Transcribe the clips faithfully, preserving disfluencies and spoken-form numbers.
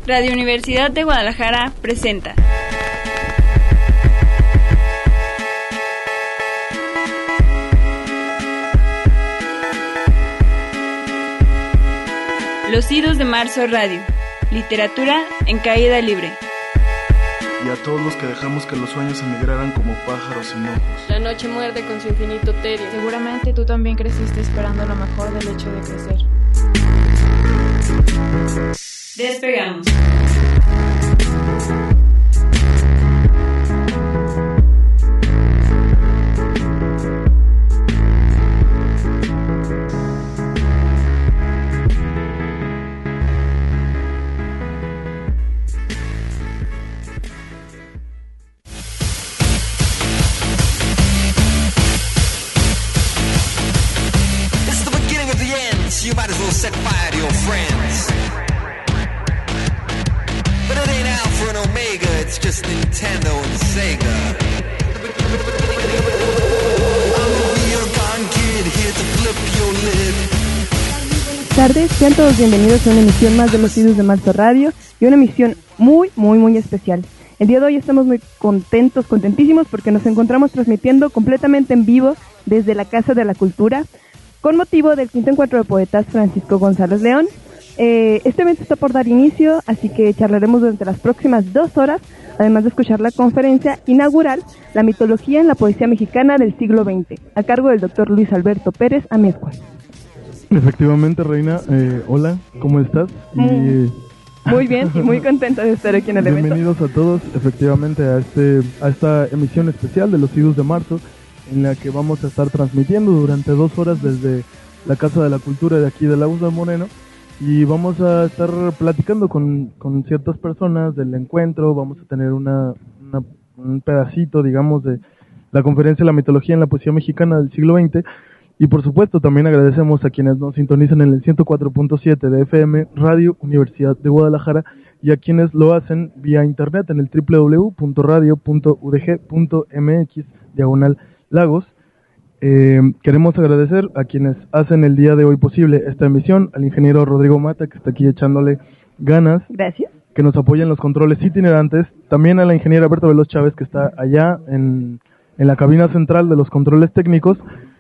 Radio Universidad de Guadalajara presenta Los Idos de Marzo Radio, literatura en caída libre. Y a todos los que dejamos que los sueños emigraran como pájaros sin ojos. La noche muerde con su infinito tedio. Seguramente tú también creciste esperando lo mejor del hecho de crecer. Despegamos. You might as well set fire to your friends. But it ain't Alpha and Omega, it's just Nintendo and Sega. I'm a real gone kid here to flip your lid. Buenas tardes, sean todos bienvenidos a una emisión más de Los Idos de Marzo Radio y una emisión muy, muy, muy especial. El día de hoy estamos muy contentos, contentísimos porque nos encontramos transmitiendo completamente en vivo desde la Casa de la Cultura con motivo del quinto encuentro de poetas Francisco González León. Eh, este evento está por dar inicio, así que charlaremos durante las próximas dos horas, además de escuchar la conferencia inaugural, La mitología en la poesía mexicana del siglo veinte, a cargo del doctor Luis Alberto Pérez Amezcua. Efectivamente, Reina, eh, hola, ¿cómo estás? Muy, y... muy bien y muy contenta de estar aquí en el evento. Bienvenidos a todos, efectivamente, a, este, a esta emisión especial de Los Idos de Marzo, en la que vamos a estar transmitiendo durante dos horas desde la Casa de la Cultura de aquí de Lagos de Moreno, y vamos a estar platicando con, con ciertas personas del encuentro. Vamos a tener una, una, un pedacito, digamos, de la conferencia La mitología en la poesía mexicana del siglo veinte, y por supuesto también agradecemos a quienes nos sintonizan en el ciento cuatro punto siete de F M Radio Universidad de Guadalajara y a quienes lo hacen vía internet en el doble u doble u doble u punto radio punto u d g punto m x diagonal Lagos. Eh, queremos agradecer a quienes hacen el día de hoy posible esta emisión, al ingeniero Rodrigo Mata, que está aquí echándole ganas. Gracias. Que nos apoya en los controles itinerantes. También a la ingeniera Berta Veloz Chávez, que está allá en, en la cabina central de los controles técnicos.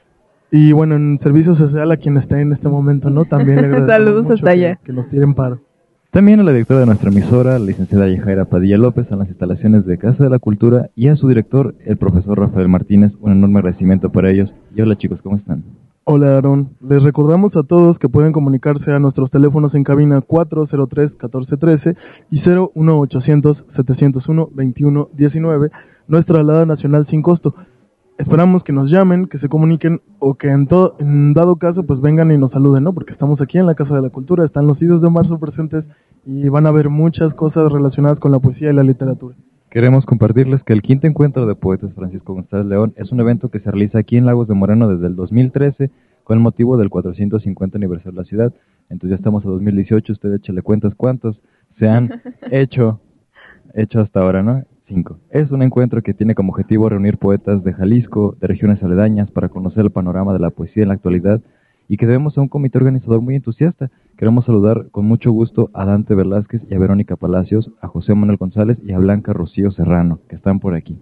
Y bueno, en servicio social a quien está en este momento, ¿no? También le agradecemos Saludos mucho hasta allá. Que, que nos tiren paro. También a la directora de nuestra emisora, la licenciada Yajaira Padilla López, a las instalaciones de Casa de la Cultura, y a su director, el profesor Rafael Martínez. Un enorme agradecimiento para ellos. Y hola chicos, ¿cómo están? Hola Aaron, les recordamos a todos que pueden comunicarse a nuestros teléfonos en cabina cuatro cero tres, uno cuatro uno tres y cero uno ochocientos, setecientos uno, veintiuno diecinueve, nuestra alada nacional sin costo. Esperamos que nos llamen, que se comuniquen o que en, todo, en dado caso pues vengan y nos saluden, ¿no? Porque estamos aquí en la Casa de la Cultura, están los Idos de Marzo presentes y van a ver muchas cosas relacionadas con la poesía y la literatura. Queremos compartirles que el quinto encuentro de poetas Francisco González León es un evento que se realiza aquí en Lagos de Moreno desde el dos mil trece con el motivo del cuatrocientos cincuenta aniversario de la ciudad. Entonces ya estamos a dos mil dieciocho, usted échale cuentas cuántos se han hecho, hecho hasta ahora, ¿no? Cinco. Es un encuentro que tiene como objetivo reunir poetas de Jalisco, de regiones aledañas, para conocer el panorama de la poesía en la actualidad, y que debemos a un comité organizador muy entusiasta. Queremos saludar con mucho gusto a Dante Velázquez y a Verónica Palacios, a José Manuel González y a Blanca Rocío Serrano, que están por aquí.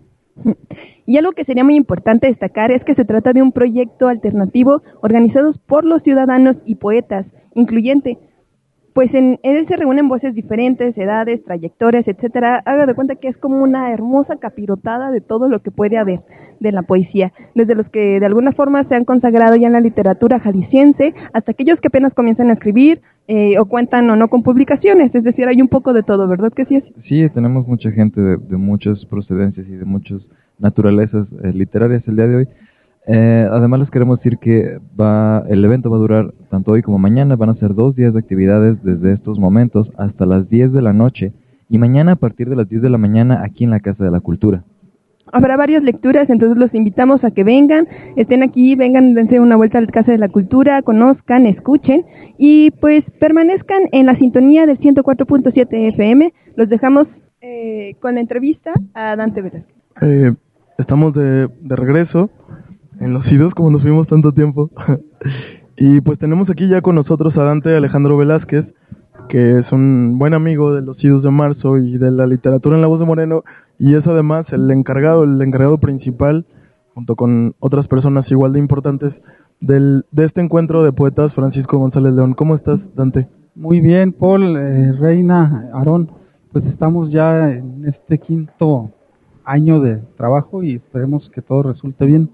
Y algo que sería muy importante destacar es que se trata de un proyecto alternativo organizado por los ciudadanos y poetas, incluyente. Pues en él se reúnen voces diferentes, edades, trayectorias, etcétera. Haga de cuenta que es como una hermosa capirotada de todo lo que puede haber de la poesía, desde los que de alguna forma se han consagrado ya en la literatura jalisciense, hasta aquellos que apenas comienzan a escribir, eh, o cuentan o no con publicaciones. Es decir, hay un poco de todo, ¿verdad que sí es? Sí, tenemos mucha gente de, de muchas procedencias y de muchas naturalezas eh, literarias el día de hoy. Eh, además les queremos decir que va, el evento va a durar tanto hoy como mañana. Van a ser dos días de actividades desde estos momentos hasta las diez de la noche, y mañana a partir de las diez de la mañana aquí en la Casa de la Cultura. Habrá varias lecturas, entonces los invitamos a que vengan, estén aquí, vengan, dense una vuelta a la Casa de la Cultura, conozcan, escuchen y pues permanezcan en la sintonía del ciento cuatro punto siete F M. Los dejamos eh, con la entrevista a Dante Velázquez. Eh, estamos de, de regreso en Los Idos, como nos vimos tanto tiempo. Y pues tenemos aquí ya con nosotros a Dante Alejandro Velázquez, que es un buen amigo de los Idus de Marzo y de la literatura en La Voz de Moreno, y es además el encargado, el encargado principal, junto con otras personas igual de importantes, del, de este encuentro de poetas, Francisco González León. ¿Cómo estás, Dante? Muy bien, Paul, eh, Reina, Aarón, pues estamos ya en este quinto año de trabajo y esperemos que todo resulte bien.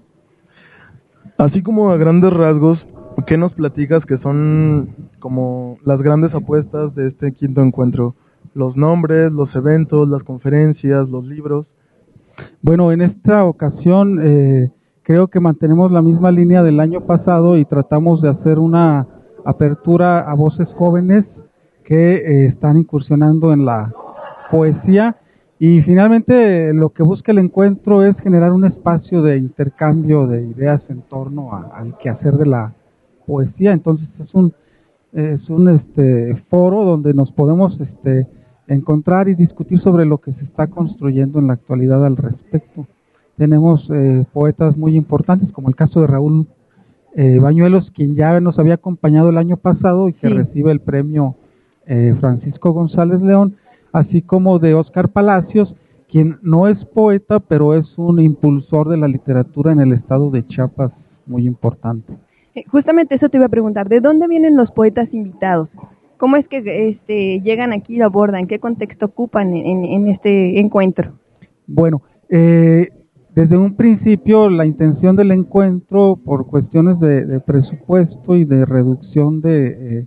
Así como a grandes rasgos, ¿qué nos platicas que son como las grandes apuestas de este quinto encuentro? Los nombres, los eventos, las conferencias, los libros. Bueno, en esta ocasión eh, creo que mantenemos la misma línea del año pasado y tratamos de hacer una apertura a voces jóvenes que eh, están incursionando en la poesía, y finalmente lo que busca el encuentro es generar un espacio de intercambio de ideas en torno a, al quehacer de la poesía. Entonces es un es un este foro donde nos podemos este encontrar y discutir sobre lo que se está construyendo en la actualidad al respecto. Tenemos eh, poetas muy importantes, como el caso de Raúl eh, Bañuelos, quien ya nos había acompañado el año pasado y que sí recibe el premio eh, Francisco González León, así como de Óscar Palacios, quien no es poeta, pero es un impulsor de la literatura en el estado de Chiapas, muy importante. Justamente eso te iba a preguntar, ¿de dónde vienen los poetas invitados? ¿Cómo es que este, llegan aquí y abordan? ¿Qué contexto ocupan en, en este encuentro? Bueno, eh, desde un principio la intención del encuentro, por cuestiones de, de presupuesto y de reducción de eh,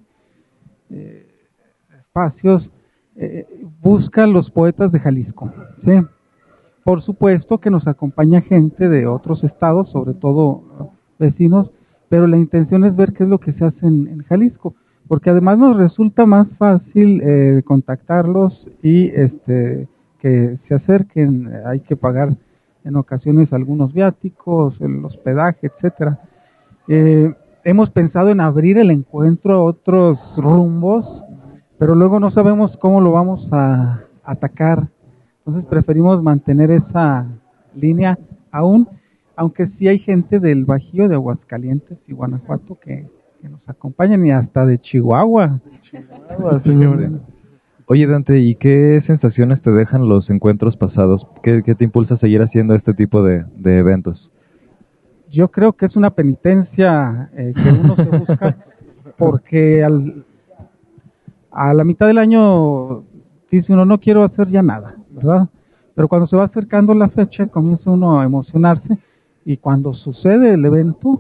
eh, espacios, eh, busca los poetas de Jalisco, ¿sí? Por supuesto que nos acompaña gente de otros estados, sobre todo vecinos, pero la intención es ver qué es lo que se hace en, en Jalisco, porque además nos resulta más fácil eh, contactarlos y este que se acerquen. Hay que pagar en ocasiones algunos viáticos, el hospedaje, etcétera. Eh, hemos pensado en abrir el encuentro a otros rumbos, pero luego no sabemos cómo lo vamos a atacar. Entonces preferimos mantener esa línea aún, aunque sí hay gente del Bajío, de Aguascalientes y Guanajuato que, que nos acompañan, y hasta de Chihuahua. Chihuahua, señores. Oye, Dante, ¿y qué sensaciones te dejan los encuentros pasados? ¿Qué, qué te impulsa a seguir haciendo este tipo de, de eventos? Yo creo que es una penitencia eh, que uno se busca, porque al, a la mitad del año dice uno, no quiero hacer ya nada, ¿verdad? Pero cuando se va acercando la fecha, comienza uno a emocionarse, y cuando sucede el evento,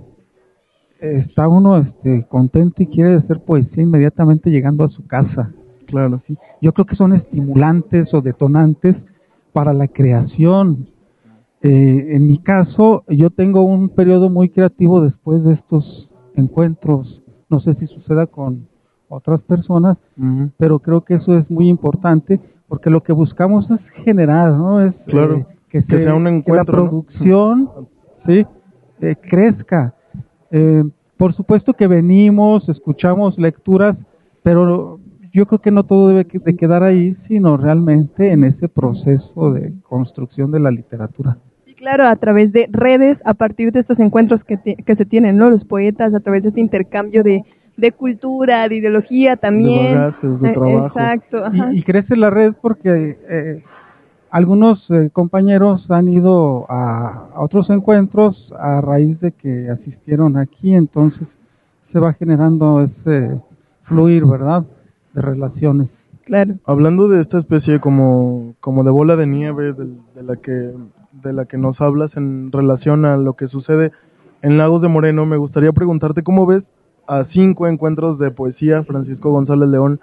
eh, está uno este, contento y quiere hacer poesía inmediatamente llegando a su casa. Claro, sí. Yo creo que son estimulantes o detonantes para la creación. Eh, en mi caso, yo tengo un periodo muy creativo después de estos encuentros. No sé si suceda con otras personas, uh-huh. pero creo que eso es muy importante, porque lo que buscamos es generar, ¿no? Es claro, eh, que, que se, sea un encuentro, que la producción, ¿no? sí, eh, crezca. Eh, por supuesto que venimos, escuchamos lecturas, pero yo creo que no todo debe de quedar ahí, sino realmente en ese proceso de construcción de la literatura. Sí, claro, a través de redes, a partir de estos encuentros que, te, que se tienen, ¿no? Los poetas, a través de este intercambio de, de cultura, de ideología también. De bagajes, de eh, trabajo. Exacto. Ajá. Y, y crece la red porque eh, algunos eh, compañeros han ido a, a otros encuentros a raíz de que asistieron aquí, entonces se va generando ese fluir, ¿verdad?, de relaciones. Claro. Hablando de esta especie como como de bola de nieve de, de la que de la que nos hablas en relación a lo que sucede en Lagos de Moreno, me gustaría preguntarte cómo ves a cinco encuentros de poesía, Francisco González León,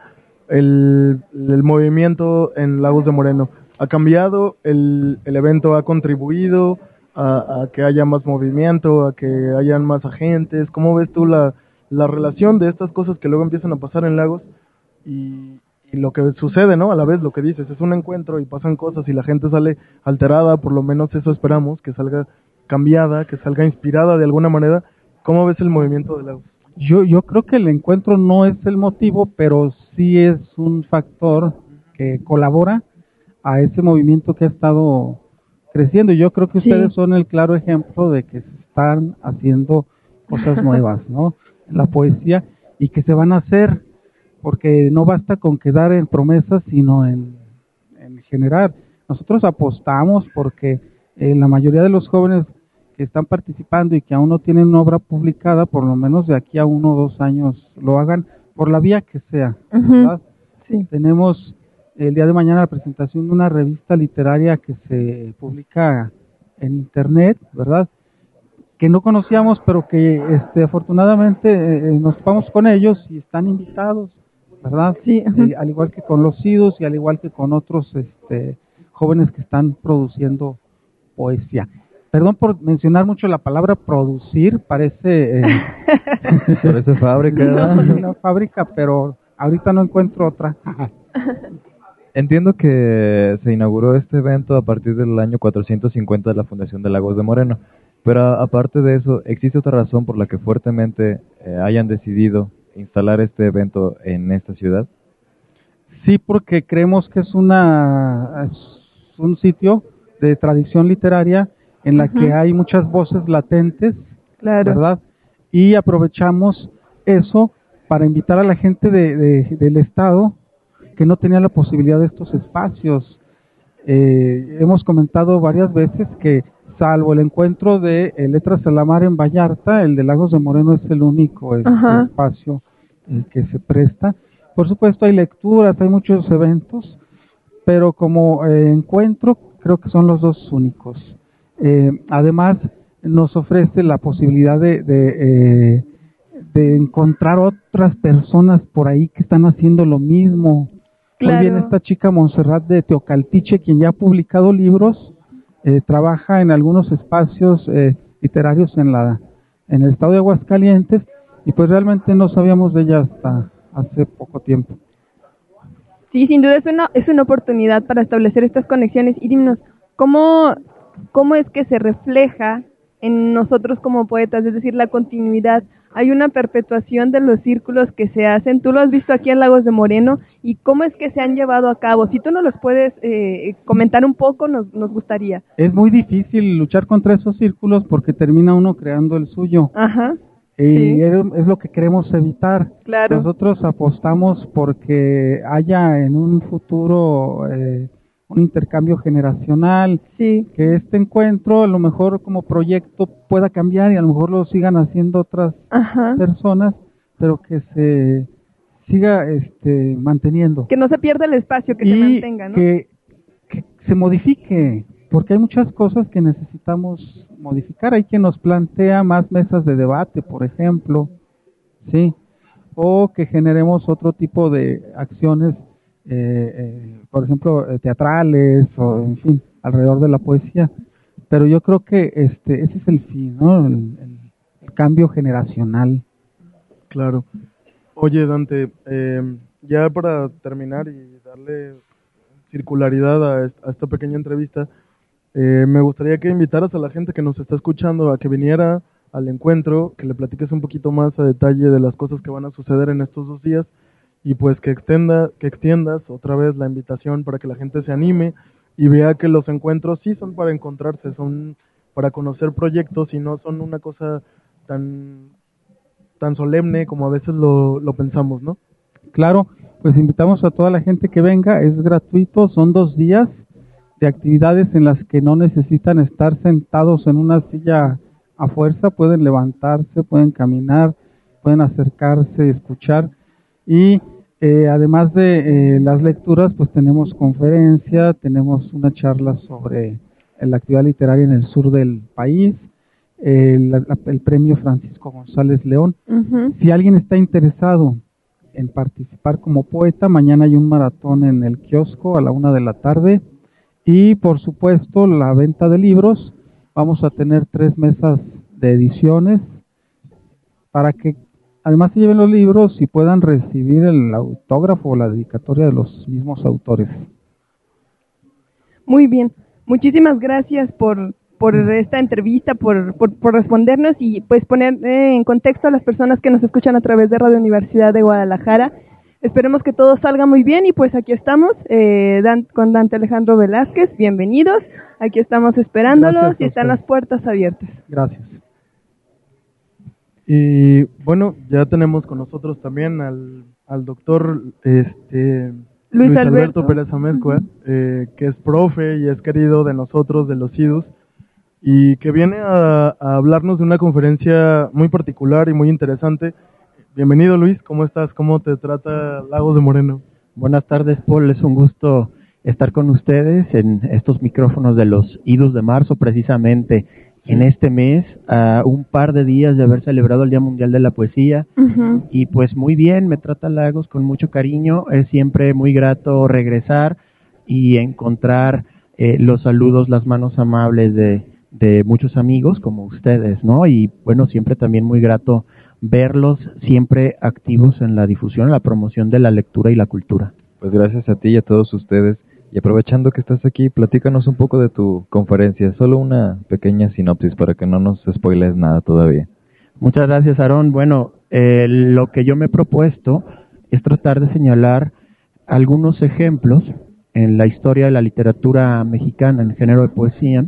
el, el movimiento en Lagos de Moreno. ¿Ha cambiado? ¿El, el evento ha contribuido a, a que haya más movimiento, a que hayan más agentes? ¿Cómo ves tú la, la relación de estas cosas que luego empiezan a pasar en Lagos y, y lo que sucede, ¿no? A la vez lo que dices, es un encuentro y pasan cosas y la gente sale alterada, por lo menos eso esperamos, que salga cambiada, que salga inspirada de alguna manera. ¿Cómo ves el movimiento de Lagos? Yo, yo creo que el encuentro no es el motivo, pero sí es un factor que colabora a ese movimiento que ha estado creciendo. Yo creo que ustedes sí son el claro ejemplo de que se están haciendo cosas nuevas, ¿no?, en la poesía, y que se van a hacer. porque no basta con quedar en promesas, sino en, en generar. Nosotros apostamos porque eh, la mayoría de los jóvenes que están participando y que aún no tienen una obra publicada, por lo menos de aquí a uno o dos años lo hagan por la vía que sea, ¿verdad? Uh-huh. Sí. Tenemos el día de mañana la presentación de una revista literaria que se publica en internet, ¿verdad? Que no conocíamos, pero que este, afortunadamente eh, nos topamos con ellos y están invitados, ¿verdad? Sí. Uh-huh. Eh, al igual que con los C I D Us y al igual que con otros este, jóvenes que están produciendo poesía. Perdón por mencionar mucho la palabra producir, parece... Eh, parece fábrica, ¿verdad? No, una fábrica, pero ahorita no encuentro otra. Entiendo que se inauguró este evento a partir del año cuatrocientos cincuenta de la Fundación de Lagos de Moreno, pero aparte de eso, ¿existe otra razón por la que fuertemente eh, hayan decidido instalar este evento en esta ciudad? Sí, porque creemos que es una es un sitio de tradición literaria en la uh-huh. que hay muchas voces latentes, claro. ¿verdad? Y aprovechamos eso para invitar a la gente de, de, del Estado que no tenía la posibilidad de estos espacios. Eh, hemos comentado varias veces que, salvo el encuentro de eh, Letras a la Mar en Vallarta, el de Lagos de Moreno es el único este, uh-huh. espacio el que se presta. Por supuesto hay lecturas, hay muchos eventos, pero como eh, encuentro creo que son los dos únicos. Eh, además nos ofrece la posibilidad de, de, eh, de encontrar otras personas por ahí que están haciendo lo mismo. Claro. Muy bien, esta chica Montserrat de Teocaltiche, quien ya ha publicado libros, eh, trabaja en algunos espacios eh, literarios en la en el estado de Aguascalientes, y pues realmente no sabíamos de ella hasta hace poco tiempo. Sí, sin duda es una, es una oportunidad para establecer estas conexiones. Y dinos, ¿cómo, ¿cómo es que se refleja en nosotros como poetas? Es decir, la continuidad. Hay una perpetuación de los círculos que se hacen. Tú lo has visto aquí en Lagos de Moreno. ¿Y cómo es que se han llevado a cabo? Si tú nos los puedes eh, comentar un poco, nos, nos gustaría. Es muy difícil luchar contra esos círculos porque termina uno creando el suyo. Ajá. Y sí. es, es lo que queremos evitar. Claro. Nosotros apostamos porque haya en un futuro eh, un intercambio generacional, sí. que este encuentro a lo mejor como proyecto pueda cambiar y a lo mejor lo sigan haciendo otras Ajá. personas, pero que se siga este manteniendo. Que no se pierda el espacio, que y se mantenga, ¿no? Que, que se modifique, porque hay muchas cosas que necesitamos modificar. Hay quien nos plantea más mesas de debate, por ejemplo, sí, o que generemos otro tipo de acciones, eh, eh, por ejemplo, eh, teatrales, o en fin, alrededor de la poesía. Pero yo creo que este ese es el fin, ¿no? El, el, el cambio generacional. Claro. Oye, Dante, eh, ya para terminar y darle circularidad a, est- a esta pequeña entrevista, Eh, me gustaría que invitaras a la gente que nos está escuchando a que viniera al encuentro, que le platiques un poquito más a detalle de las cosas que van a suceder en estos dos días y pues que extienda, que extiendas otra vez la invitación para que la gente se anime y vea que los encuentros sí son para encontrarse, son para conocer proyectos y no son una cosa tan tan solemne como a veces lo, lo pensamos, ¿no? Claro, pues invitamos a toda la gente que venga, es gratuito, son dos días de actividades en las que no necesitan estar sentados en una silla a fuerza, pueden levantarse, pueden caminar, pueden acercarse, escuchar, y eh, además de eh, las lecturas, pues tenemos conferencia, tenemos una charla sobre la actividad literaria en el sur del país, eh, la, la, el premio Francisco González León. Uh-huh. Si alguien está interesado en participar como poeta, mañana hay un maratón en el kiosco a la una de la tarde. Y por supuesto la venta de libros, vamos a tener tres mesas de ediciones para que además se lleven los libros y puedan recibir el autógrafo o la dedicatoria de los mismos autores. Muy bien, muchísimas gracias por, por esta entrevista, por, por, por respondernos y pues poner eh, en contexto a las personas que nos escuchan a través de Radio Universidad de Guadalajara. Esperemos que todo salga muy bien y pues aquí estamos eh, Dan, con Dante Alejandro Velázquez. Bienvenidos, aquí estamos esperándolos. Gracias, y están las puertas abiertas. Gracias. Y bueno, ya tenemos con nosotros también al, al doctor este, Luis, Luis Alberto, Alberto Pérez Amezcua, eh, que es profe y es querido de nosotros, de los idus, y que viene a, a hablarnos de una conferencia muy particular y muy interesante. Bienvenido, Luis, ¿cómo estás? ¿Cómo te trata Lagos de Moreno? Buenas tardes, Paul, es un gusto estar con ustedes en estos micrófonos de los idus de marzo, precisamente sí. En este mes, a un par de días de haber celebrado el Día Mundial de la Poesía, uh-huh. Y pues muy bien, me trata Lagos con mucho cariño, es siempre muy grato regresar y encontrar eh, los saludos, las manos amables de, de muchos amigos como ustedes, ¿no? Y bueno, siempre también muy grato verlos siempre activos en la difusión, en la promoción de la lectura y la cultura. Pues gracias a ti y a todos ustedes. Y aprovechando que estás aquí, platícanos un poco de tu conferencia, solo una pequeña sinopsis para que no nos spoilees nada todavía. Muchas gracias, Aarón. Bueno, eh, lo que yo me he propuesto es tratar de señalar algunos ejemplos en la historia de la literatura mexicana, en el género de poesía,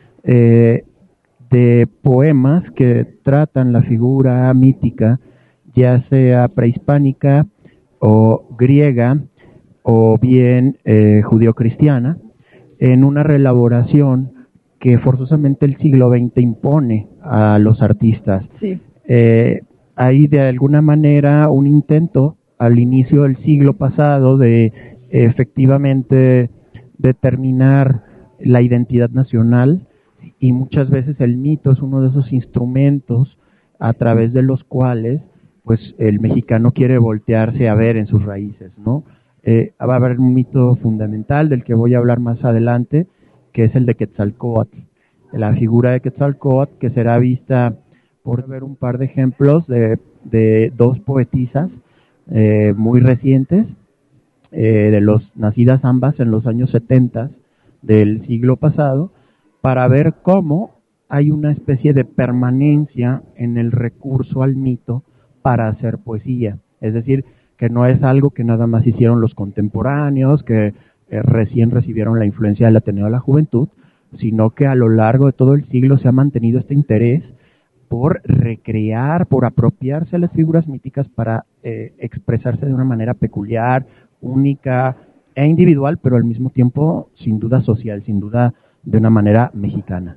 eh, de poemas que tratan la figura mítica, ya sea prehispánica o griega, o bien eh, judeocristiana, en una reelaboración que forzosamente el siglo veinte impone a los artistas. Sí. Eh, hay de alguna manera un intento al inicio del siglo pasado de eh, efectivamente determinar la identidad nacional, y muchas veces el mito es uno de esos instrumentos a través de los cuales pues el mexicano quiere voltearse a ver en sus raíces, ¿no? Eh, va a haber un mito fundamental del que voy a hablar más adelante, que es el de Quetzalcóatl, la figura de Quetzalcóatl, que será vista por ver un par de ejemplos de, de dos poetisas eh, muy recientes, eh, de los nacidas ambas en los años setenta del siglo pasado, para ver cómo hay una especie de permanencia en el recurso al mito para hacer poesía, es decir, que no es algo que nada más hicieron los contemporáneos, que eh, recién recibieron la influencia del Ateneo de la Juventud, sino que a lo largo de todo el siglo se ha mantenido este interés por recrear, por apropiarse de las figuras míticas para eh, expresarse de una manera peculiar, única e individual, pero al mismo tiempo sin duda social, sin duda de una manera mexicana.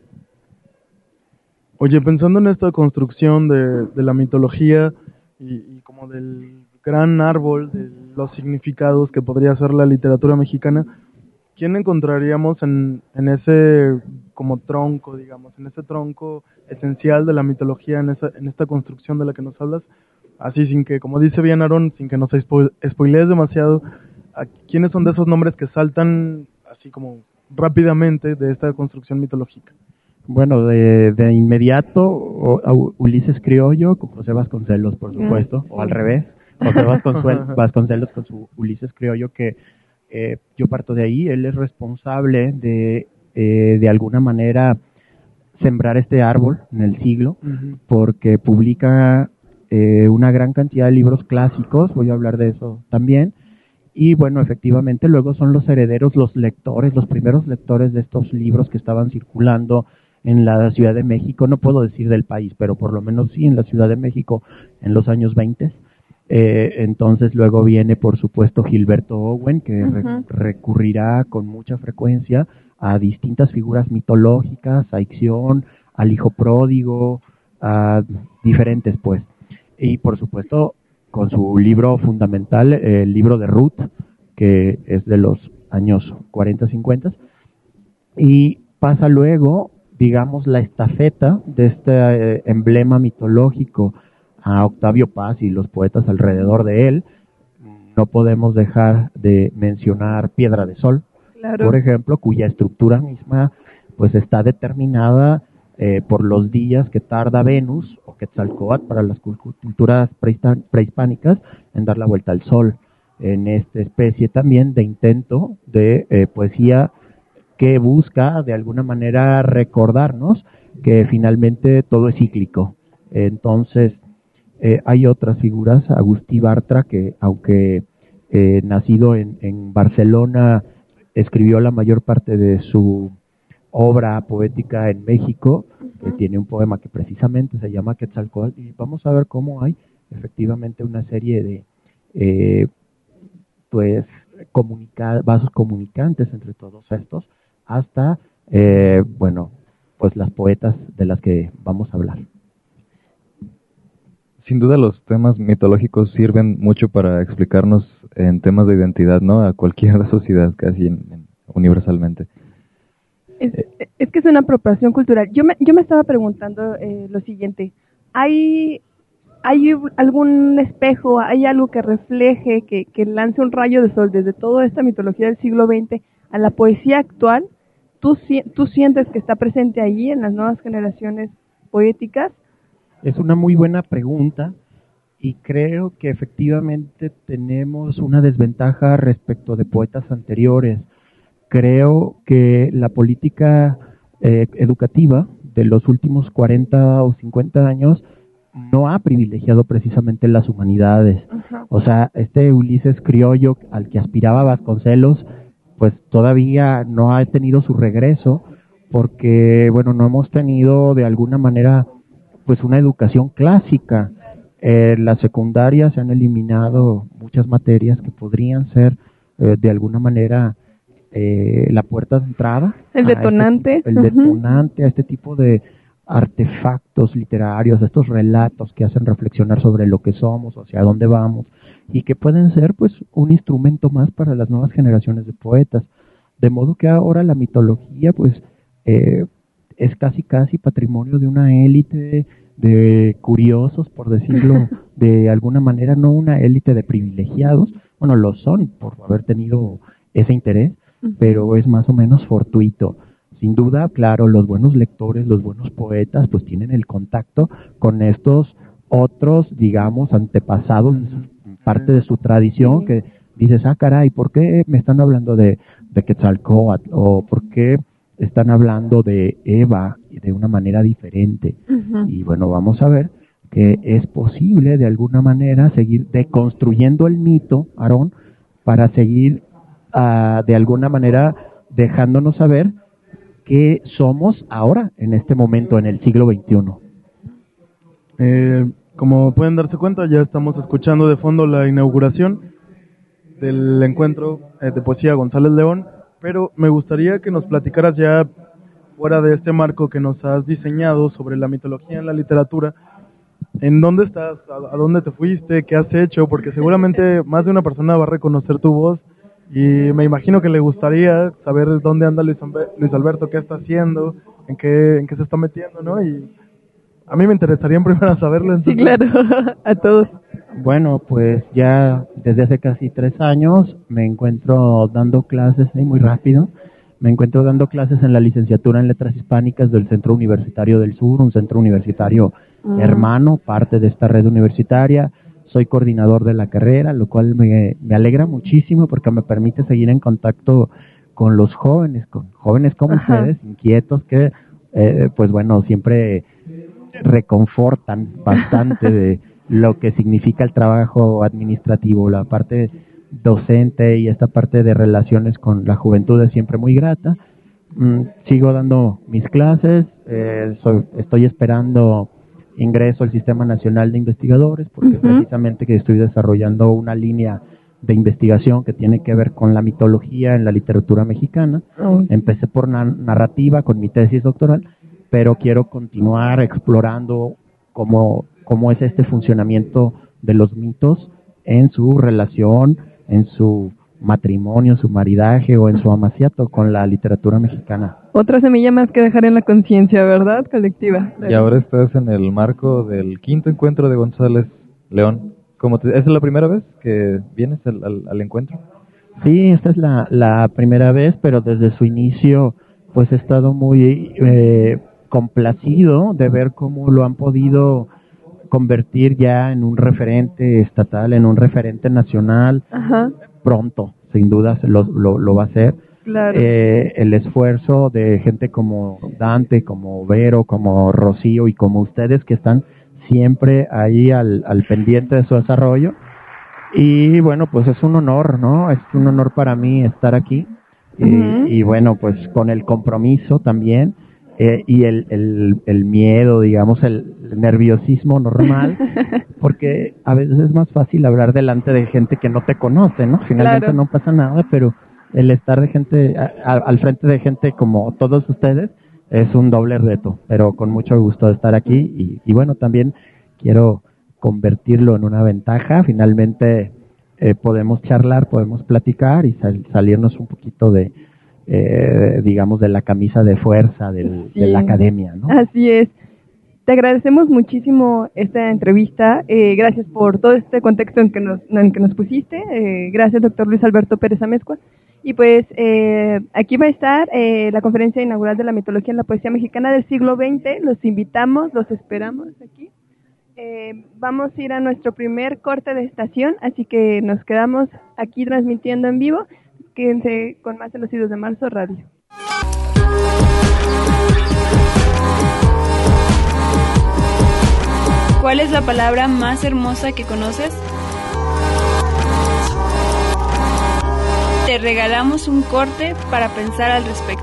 Oye, pensando en esta construcción de, de la mitología y, y como del gran árbol de los significados que podría ser la literatura mexicana, ¿quién encontraríamos en, en ese como tronco, digamos, en ese tronco esencial de la mitología, en esa en esta construcción de la que nos hablas? Así sin que, como dice bien Aarón, sin que nos spo- spoilees demasiado, ¿quiénes son de esos nombres que saltan así como rápidamente de esta construcción mitológica? Bueno, de, de inmediato, o, o Ulises Criollo con José Vasconcelos, por supuesto, o al revés, José Vasconcelos, Vasconcelos con su Ulises Criollo, que eh, yo parto de ahí. Él es responsable de, eh, de alguna manera, sembrar este árbol en el siglo, uh-huh. porque publica eh, una gran cantidad de libros clásicos, voy a hablar de eso también, y bueno, efectivamente luego son los herederos, los lectores, los primeros lectores de estos libros que estaban circulando en la Ciudad de México, no puedo decir del país, pero por lo menos sí en la Ciudad de México en los años veinte. Eh, entonces luego viene, por supuesto, Gilberto Owen, que uh-huh. re- recurrirá con mucha frecuencia a distintas figuras mitológicas, a Ixión, al hijo pródigo, a diferentes, pues. Y por supuesto, con su libro fundamental, el libro de Ruth, que es de los años cuarenta, cincuenta, y pasa luego, digamos, la estafeta de este eh, emblema mitológico a Octavio Paz y los poetas alrededor de él. No podemos dejar de mencionar Piedra de Sol, claro. por ejemplo, cuya estructura misma pues está determinada eh, por los días que tarda Venus o Quetzalcóatl para las culturas prehispánicas en dar la vuelta al sol, en esta especie también de intento de eh, poesía que busca de alguna manera recordarnos que finalmente todo es cíclico. Entonces, eh, hay otras figuras, Agustí Bartra, que aunque eh, nacido en, en Barcelona, escribió la mayor parte de su obra poética en México, que uh-huh. tiene un poema que precisamente se llama Quetzalcóatl, y vamos a ver cómo hay efectivamente una serie de eh, pues comunica- vasos comunicantes entre todos estos, hasta, eh, bueno, pues las poetas de las que vamos a hablar. Sin duda los temas mitológicos sirven mucho para explicarnos en temas de identidad, ¿no? A cualquier sociedad, casi en, en, universalmente. Es, es que es una apropiación cultural. Yo me, yo me estaba preguntando eh, lo siguiente. ¿Hay, ¿Hay algún espejo, hay algo que refleje, que, que lance un rayo de sol desde toda esta mitología del siglo veinte a la poesía actual? ¿Tú, tú sientes que está presente ahí en las nuevas generaciones poéticas? Es una muy buena pregunta y creo que efectivamente tenemos una desventaja respecto de poetas anteriores. Creo que la política eh, educativa de los últimos cuarenta o cincuenta años no ha privilegiado precisamente las humanidades. Uh-huh. O sea, este Ulises criollo al que aspiraba Vasconcelos, pues todavía no ha tenido su regreso porque, bueno, no hemos tenido de alguna manera pues una educación clásica. En la secundaria se han eliminado muchas materias que podrían ser eh, de alguna manera eh, la puerta de entrada. El detonante. Este, el uh-huh. detonante a este tipo de artefactos literarios, estos relatos que hacen reflexionar sobre lo que somos, hacia dónde vamos, y que pueden ser pues un instrumento más para las nuevas generaciones de poetas. De modo que ahora la mitología pues eh, es casi casi patrimonio de una élite de curiosos, por decirlo de alguna manera, no una élite de privilegiados. Bueno, lo son por haber tenido ese interés, uh-huh. pero es más o menos fortuito. Sin duda, claro, los buenos lectores, los buenos poetas, pues tienen el contacto con estos otros, digamos, antepasados, uh-huh. parte de su tradición, que dices, ah, caray, ¿por qué me están hablando de, de Quetzalcóatl? ¿O por qué están hablando de Eva de una manera diferente? Uh-huh. Y bueno, vamos a ver que es posible de alguna manera seguir deconstruyendo el mito, Aarón, para seguir uh, de alguna manera dejándonos saber qué somos ahora, en este momento, en el siglo veintiuno. Eh, como pueden darse cuenta, ya estamos escuchando de fondo la inauguración del encuentro eh, de poesía González León, pero me gustaría que nos platicaras ya fuera de este marco que nos has diseñado sobre la mitología en la literatura. ¿En dónde estás? ¿A, a dónde te fuiste? ¿Qué has hecho? Porque seguramente más de una persona va a reconocer tu voz y me imagino que le gustaría saber dónde anda Luis, Luis Alberto, qué está haciendo, en qué, en qué se está metiendo, ¿no? Y a mí me interesaría en primero saberlo. Entonces... Sí, claro, a todos. Bueno, pues ya desde hace casi tres años me encuentro dando clases, ¿eh? muy rápido, me encuentro dando clases en la licenciatura en Letras Hispánicas del Centro Universitario del Sur, un centro universitario uh-huh. hermano, parte de esta red universitaria. Soy coordinador de la carrera, lo cual me, me alegra muchísimo porque me permite seguir en contacto con los jóvenes, con jóvenes como uh-huh. ustedes, inquietos, que eh, pues bueno, siempre reconfortan bastante de lo que significa el trabajo administrativo, la parte docente y esta parte de relaciones con la juventud es siempre muy grata. Mm, sigo dando mis clases, eh, soy, estoy esperando ingreso al Sistema Nacional de Investigadores porque uh-huh. precisamente que estoy desarrollando una línea de investigación que tiene que ver con la mitología en la literatura mexicana. Uh-huh. Empecé por na- narrativa con mi tesis doctoral, pero quiero continuar explorando cómo cómo es este funcionamiento de los mitos en su relación, en su matrimonio, en su maridaje o en su amaciato con la literatura mexicana. Otra semilla más que dejar en la conciencia, ¿verdad? Colectiva. Y ahora estás en el marco del quinto encuentro de González León. ¿Cómo te, ¿Es la primera vez que vienes al, al, al encuentro? Sí, esta es la, la primera vez, pero desde su inicio pues he estado muy eh, complacido de ver cómo lo han podido convertir ya en un referente estatal, en un referente nacional. Ajá. Pronto, sin duda lo, lo, lo va a hacer. Claro. Eh, el esfuerzo de gente como Dante, como Vero, como Rocío y como ustedes que están siempre ahí al, al pendiente de su desarrollo. Y bueno, pues es un honor, ¿no? Es un honor para mí estar aquí. Uh-huh. Y, y bueno, pues con el compromiso también. Eh, y el, el, el miedo, digamos, el nerviosismo normal, porque a veces es más fácil hablar delante de gente que no te conoce, ¿no? Finalmente Claro. no pasa nada, pero el estar de gente a- a- al frente de gente como todos ustedes es un doble reto, pero con mucho gusto de estar aquí y, y bueno, también quiero convertirlo en una ventaja. Finalmente eh, podemos charlar, podemos platicar y sal- salirnos un poquito de, eh, digamos, de la camisa de fuerza del, Sí. de la academia, ¿no? Así es. Te agradecemos muchísimo esta entrevista. Eh, gracias por todo este contexto en que nos, en que nos pusiste. Eh, gracias, doctor Luis Alberto Pérez Amezcua. Y pues eh, aquí va a estar eh, la conferencia inaugural de la mitología en la poesía mexicana del siglo veinte. Los invitamos, los esperamos aquí. Eh, vamos a ir a nuestro primer corte de estación, así que nos quedamos aquí transmitiendo en vivo. Quédense con más en los Idos de Marzo Radio. ¿Cuál es la palabra más hermosa que conoces? Te regalamos un corte para pensar al respecto.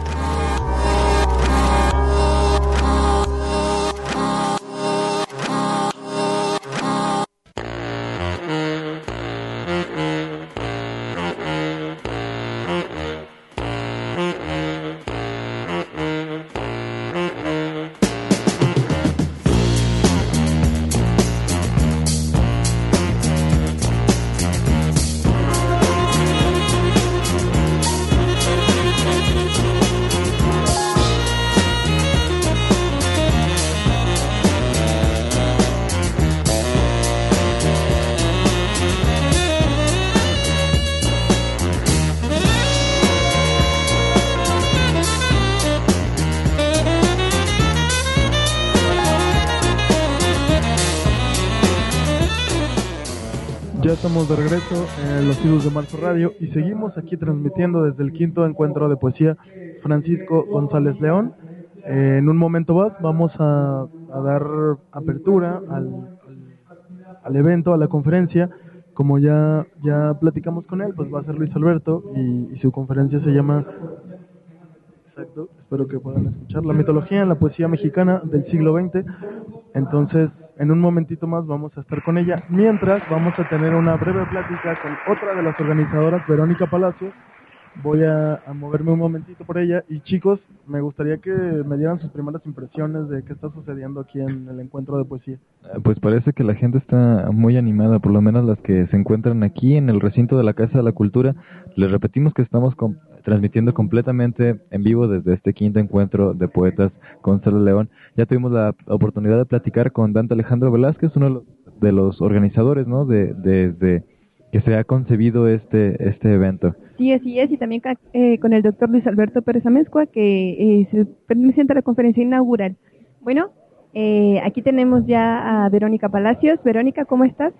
Ya estamos de regreso en los Idos de Marzo Radio y seguimos aquí transmitiendo desde el quinto encuentro de poesía Francisco González León. Eh, en un momento más vamos a, a dar apertura al, al, al evento, a la conferencia. Como ya, ya platicamos con él, pues va a ser Luis Alberto y, y su conferencia se llama, exacto, espero que puedan escuchar, La mitología en la poesía mexicana del siglo veinte. Entonces, en un momentito más vamos a estar con ella. Mientras, vamos a tener una breve plática con otra de las organizadoras, Verónica Palacios. Voy a, a moverme un momentito por ella. Y chicos, me gustaría que me dieran sus primeras impresiones de qué está sucediendo aquí en el encuentro de poesía. Eh, Pues parece que la gente está muy animada, por lo menos las que se encuentran aquí en el recinto de la Casa de la Cultura. Les repetimos que estamos com- transmitiendo completamente en vivo desde este quinto encuentro de poetas Gonzalo León. Ya tuvimos la oportunidad de platicar con Dante Alejandro Velázquez, uno de los, de los organizadores, ¿no? De, de, de que se ha concebido este este evento. Sí, así es, y también ca- eh, con el doctor Luis Alberto Pérez Amezcua, que eh, se presenta la conferencia inaugural. Bueno, eh, aquí tenemos ya a Verónica Palacios. Verónica, ¿cómo estás?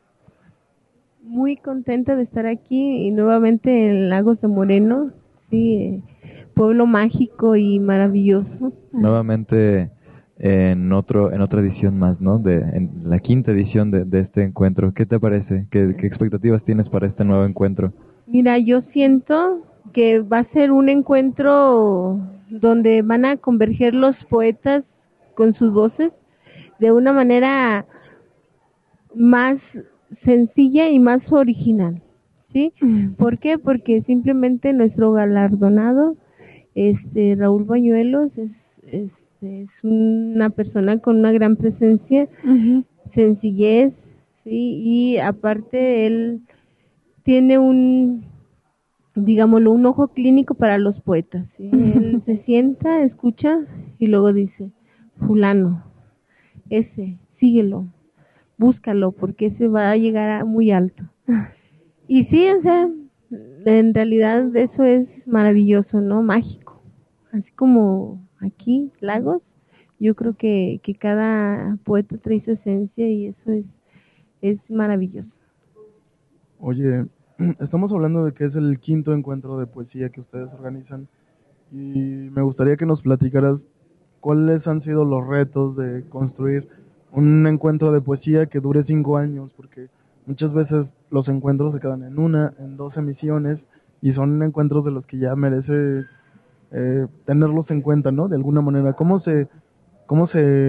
Muy contenta de estar aquí y nuevamente en Lagos de Moreno, sí, eh, pueblo mágico y maravilloso. Nuevamente en otro en otra edición más, ¿no? De en la quinta edición de, de este encuentro. ¿Qué te parece? ¿Qué, qué expectativas tienes para este nuevo encuentro? Mira, yo siento que va a ser un encuentro donde van a converger los poetas con sus voces de una manera más sencilla y más original, ¿sí? ¿Por qué? Porque simplemente nuestro galardonado, este Raúl Bañuelos, es, es, es una persona con una gran presencia, Uh-huh. sencillez, ¿sí? Y aparte él tiene un, digámoslo, un ojo clínico para los poetas, ¿sí? Él se sienta, escucha y luego dice, fulano, ese, síguelo, búscalo, porque ese va a llegar a muy alto. Y sí, o sea, en realidad eso es maravilloso, ¿no? Mágico. Así como aquí, Lagos, yo creo que, que cada poeta trae su esencia y eso es, es maravilloso. Oye, estamos hablando de que es el quinto encuentro de poesía que ustedes organizan y me gustaría que nos platicaras cuáles han sido los retos de construir un encuentro de poesía que dure cinco años, porque muchas veces los encuentros se quedan en una, en dos emisiones y son encuentros de los que ya merece eh, tenerlos en cuenta, ¿no? De alguna manera, ¿cómo se cómo se, se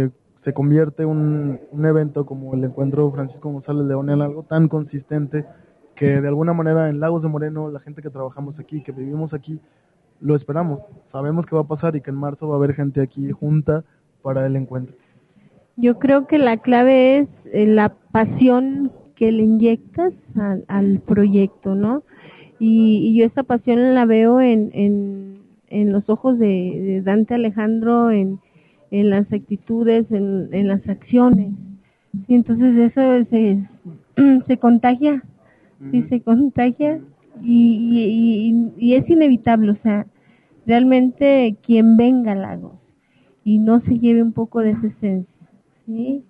se convierte un, un evento como el encuentro Francisco González León en algo tan consistente que de alguna manera en Lagos de Moreno, la gente que trabajamos aquí, que vivimos aquí, lo esperamos. Sabemos que va a pasar y que en marzo va a haber gente aquí junta para el encuentro. Yo creo que la clave es eh, la pasión que le inyectas al, al proyecto, ¿no? Y, y yo esa pasión la veo en, en, en los ojos de, de Dante Alejandro, en, en las actitudes, en, en las acciones. Y entonces eso se, se contagia, sí, se contagia y, y, y, y es inevitable, o sea, realmente quien venga al Lagos y no se lleve un poco de esa esencia, ¿sí?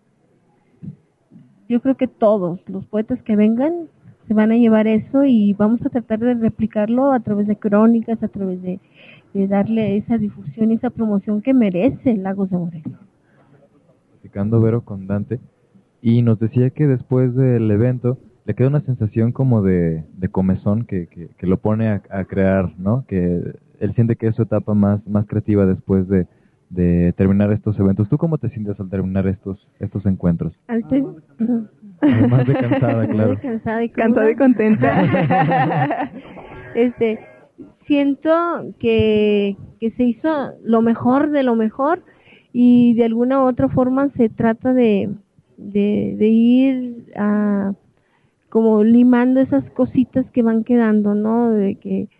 Yo creo que todos los poetas que vengan se van a llevar eso y vamos a tratar de replicarlo a través de crónicas, a través de, de darle esa difusión y esa promoción que merece Lagos de Moreno. Platicando Vero con Dante, y nos decía que después del evento le queda una sensación como de, de comezón que, que, que lo pone a, a crear, ¿no? Que él siente que es su etapa más, más creativa después de, de terminar estos eventos. ¿Tú cómo te sientes al terminar estos estos encuentros? Al te... Además de cansada, claro. De cansada y, cansada y contenta. este, siento que, que se hizo lo mejor de lo mejor y de alguna u otra forma se trata de, de, de ir a como limando esas cositas que van quedando, ¿no? De que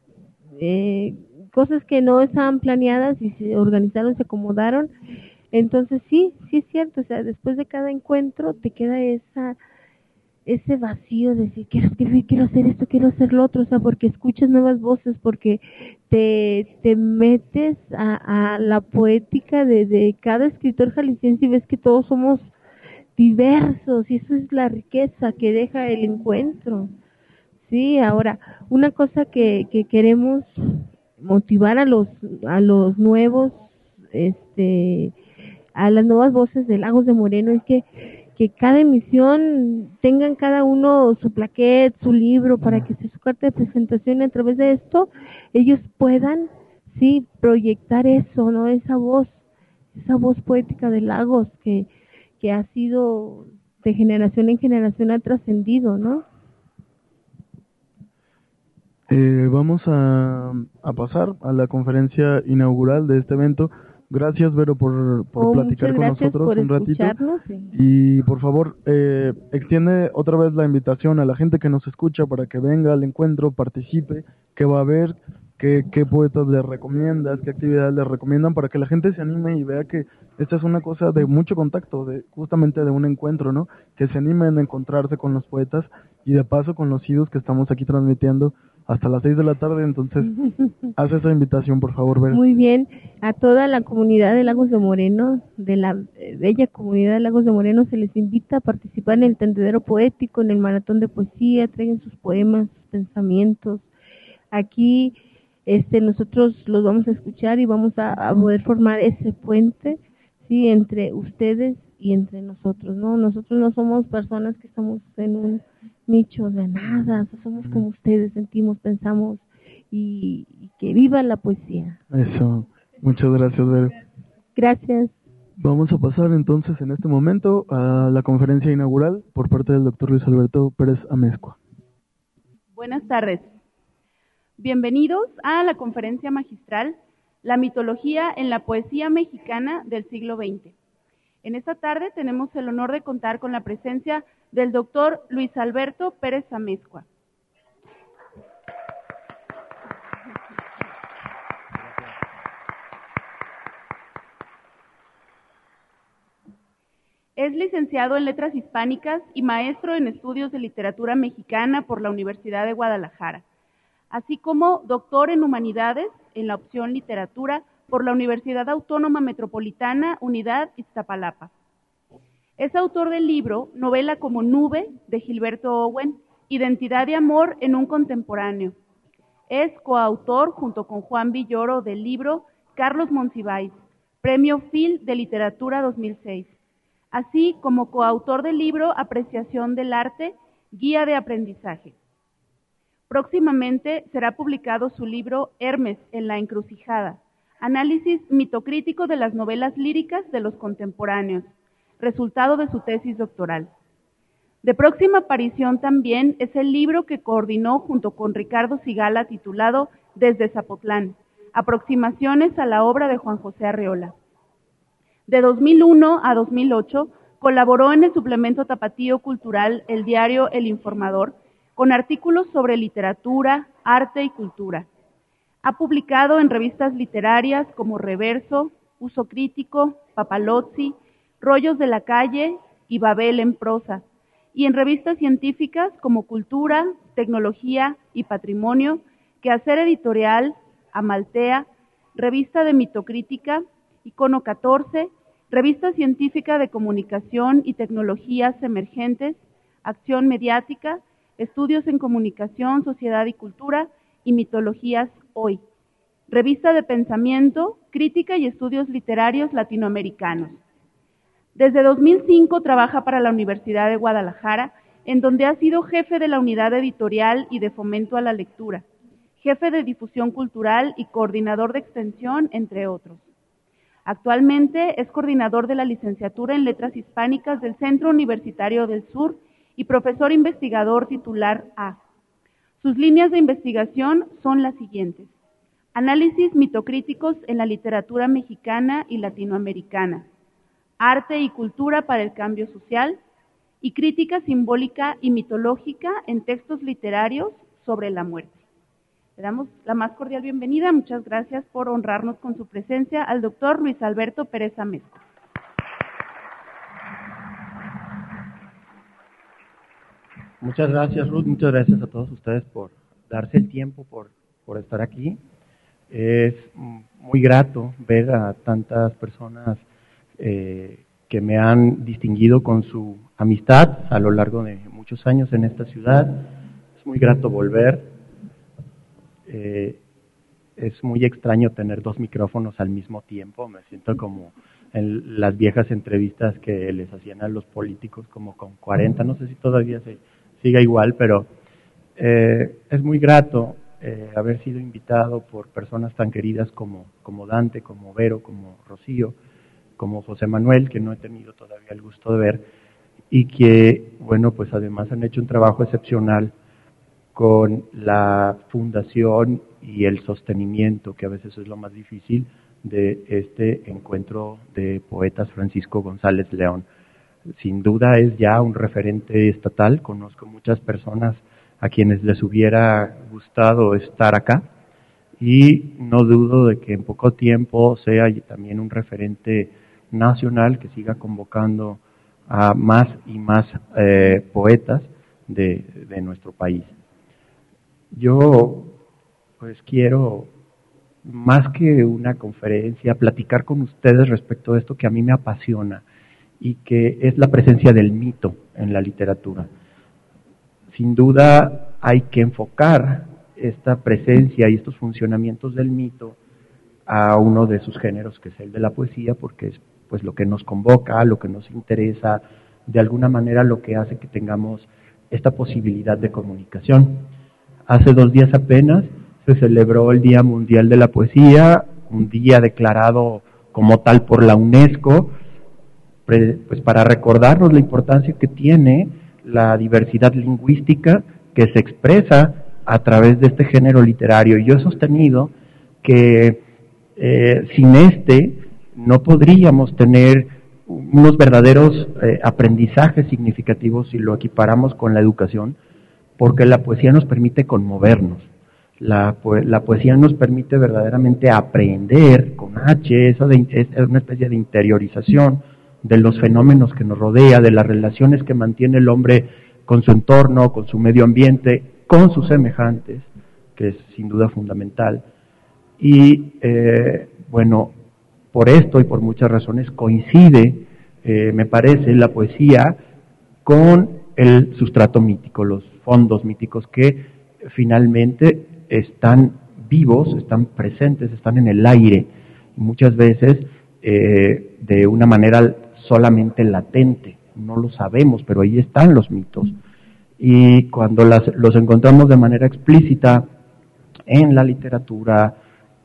eh, cosas que no estaban planeadas y se organizaron, se acomodaron. Entonces sí, sí es cierto, o sea, después de cada encuentro te queda esa ese vacío de decir, quiero escribir, quiero hacer esto, quiero hacer lo otro, o sea, porque escuchas nuevas voces, porque te, te metes a, a la poética de, de cada escritor jalisciense y ves que todos somos diversos y eso es la riqueza que deja el encuentro. Sí, ahora, una cosa que, que queremos motivar a los a los nuevos, este, a las nuevas voces de Lagos de Moreno es que que cada emisión tengan cada uno su plaquet, su libro, para que sea su carta de presentación y a través de esto ellos puedan, sí, proyectar eso, ¿no? Esa voz, esa voz poética de Lagos que que ha sido de generación en generación ha trascendido, ¿no? Eh, vamos a, a pasar a la conferencia inaugural de este evento. Gracias, Vero, por, por oh, platicar con nosotros por un ratito. Sí. Y por favor, eh, extiende otra vez la invitación a la gente que nos escucha para que venga al encuentro, participe, qué va a haber, qué, qué poetas les recomiendas, qué actividades les recomiendan, para que la gente se anime y vea que esta es una cosa de mucho contacto, de justamente de un encuentro, ¿no? Que se animen a encontrarse con los poetas y de paso con los idus que estamos aquí transmitiendo hasta las seis de la tarde, entonces haz esa invitación, por favor, Vero. Muy bien, a toda la comunidad de Lagos de Moreno, de la bella comunidad de Lagos de Moreno, se les invita a participar en el tendedero poético, en el maratón de poesía, traigan sus poemas, sus pensamientos. Aquí este nosotros los vamos a escuchar y vamos a, a poder formar ese puente, sí, entre ustedes y entre nosotros, ¿no? Nosotros no somos personas que estamos en un nicho de nada, somos como ustedes, sentimos, pensamos y, y que viva la poesía. Eso, muchas gracias, Vero. Gracias. Vamos a pasar entonces en este momento a la conferencia inaugural por parte del doctor Luis Alberto Pérez Amezcua. Buenas tardes. Bienvenidos a la conferencia magistral La mitología en la poesía mexicana del siglo veinte. En esta tarde tenemos el honor de contar con la presencia del doctor Luis Alberto Pérez Amezcua. Es licenciado en Letras Hispánicas y maestro en Estudios de Literatura Mexicana por la Universidad de Guadalajara, así como doctor en Humanidades en la opción Literatura por la Universidad Autónoma Metropolitana, Unidad Iztapalapa. Es autor del libro Novela como Nube, de Gilberto Owen, Identidad de Amor en un Contemporáneo. Es coautor, junto con Juan Villoro, del libro Carlos Monsiváis, Premio Phil de Literatura dos mil seis, así como coautor del libro Apreciación del Arte, Guía de Aprendizaje. Próximamente será publicado su libro Hermes en la Encrucijada, Análisis mitocrítico de las novelas líricas de los contemporáneos, resultado de su tesis doctoral. De próxima aparición también es el libro que coordinó junto con Ricardo Sigala titulado Desde Zapotlán, aproximaciones a la obra de Juan José Arreola. De dos mil uno a dos mil ocho colaboró en el suplemento tapatío cultural El Diario El Informador con artículos sobre literatura, arte y cultura. Ha publicado en revistas literarias como Reverso, Uso Crítico, Papalozzi, Rollos de la Calle y Babel en prosa, y en revistas científicas como Cultura, Tecnología y Patrimonio, Quehacer Editorial, Amaltea, Revista de Mitocrítica, Icono catorce, Revista Científica de Comunicación y Tecnologías Emergentes, Acción Mediática, Estudios en Comunicación, Sociedad y Cultura y Mitologías Hoy, Revista de Pensamiento, Crítica y Estudios Literarios Latinoamericanos. Desde dos mil cinco trabaja para la Universidad de Guadalajara, en donde ha sido jefe de la unidad editorial y de fomento a la lectura, jefe de difusión cultural y coordinador de extensión, entre otros. Actualmente es coordinador de la licenciatura en Letras Hispánicas del Centro Universitario del Sur y profesor investigador titular A. Sus líneas de investigación son las siguientes: análisis mitocríticos en la literatura mexicana y latinoamericana, arte y cultura para el cambio social, y crítica simbólica y mitológica en textos literarios sobre la muerte. Le damos la más cordial bienvenida, muchas gracias por honrarnos con su presencia, al doctor Luis Alberto Pérez Amezcua. Muchas gracias, Ruth, muchas gracias a todos ustedes por darse el tiempo, por, por estar aquí. Es muy grato ver a tantas personas eh, que me han distinguido con su amistad a lo largo de muchos años en esta ciudad. Es muy grato volver. Eh, es muy extraño tener dos micrófonos al mismo tiempo. Me siento como en las viejas entrevistas que les hacían a los políticos, como con cuarenta, no sé si todavía se siga igual, pero eh, es muy grato eh, haber sido invitado por personas tan queridas como, como Dante, como Vero, como Rocío, como José Manuel, que no he tenido todavía el gusto de ver, y que, bueno, pues además han hecho un trabajo excepcional con la fundación y el sostenimiento, que a veces es lo más difícil, de este encuentro de poetas Francisco González León. Sin duda es ya un referente estatal. Conozco muchas personas a quienes les hubiera gustado estar acá y no dudo de que en poco tiempo sea también un referente nacional que siga convocando a más y más eh, poetas de, de nuestro país. Yo pues quiero, más que una conferencia, platicar con ustedes respecto a esto que a mí me apasiona y que es la presencia del mito en la literatura. Sin duda hay que enfocar esta presencia y estos funcionamientos del mito a uno de sus géneros, que es el de la poesía, porque es pues lo que nos convoca, lo que nos interesa, de alguna manera lo que hace que tengamos esta posibilidad de comunicación. Hace dos días apenas se celebró el Día Mundial de la Poesía, un día declarado como tal por la UNESCO, pues para recordarnos la importancia que tiene la diversidad lingüística que se expresa a través de este género literario. Y yo he sostenido que eh, sin este no podríamos tener unos verdaderos eh, aprendizajes significativos si lo equiparamos con la educación, porque la poesía nos permite conmovernos. La, la poesía nos permite verdaderamente aprender con H, eso de, es una especie de interiorización de los fenómenos que nos rodea, de las relaciones que mantiene el hombre con su entorno, con su medio ambiente, con sus semejantes, que es sin duda fundamental. Y eh, bueno, por esto y por muchas razones coincide, eh, me parece, la poesía con el sustrato mítico, los fondos míticos que finalmente están vivos, están presentes, están en el aire, y muchas veces eh, de una manera solamente latente, no lo sabemos, pero ahí están los mitos. Y cuando las, los encontramos de manera explícita en la literatura,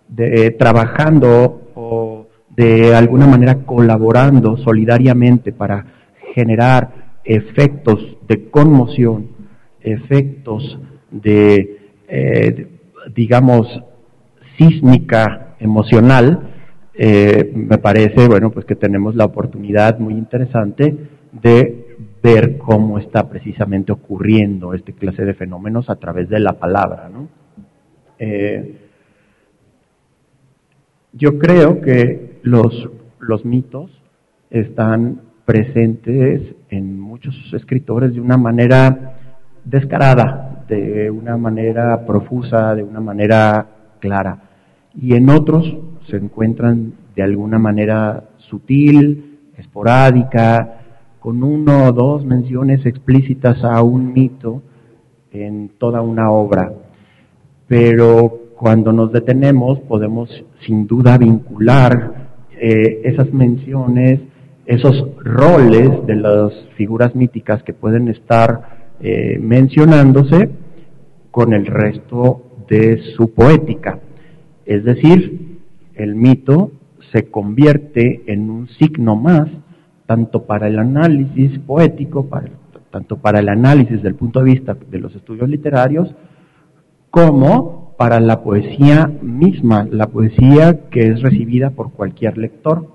de, trabajando o de alguna manera colaborando solidariamente para generar efectos de conmoción, efectos de, eh, digamos, sísmica emocional, eh, me parece, bueno, pues que tenemos la oportunidad muy interesante de ver cómo está precisamente ocurriendo este clase de fenómenos a través de la palabra, ¿no? Eh, yo creo que los, los mitos están presentes en muchos escritores de una manera descarada, de una manera profusa, de una manera clara, y en otros se encuentran de alguna manera sutil, esporádica, con uno o dos menciones explícitas a un mito en toda una obra. Pero cuando nos detenemos podemos sin duda vincular eh, esas menciones, esos roles de las figuras míticas que pueden estar eh, mencionándose con el resto de su poética. Es decir, el mito se convierte en un signo más, tanto para el análisis poético, para, tanto para el análisis del punto de vista de los estudios literarios, como para la poesía misma, la poesía que es recibida por cualquier lector.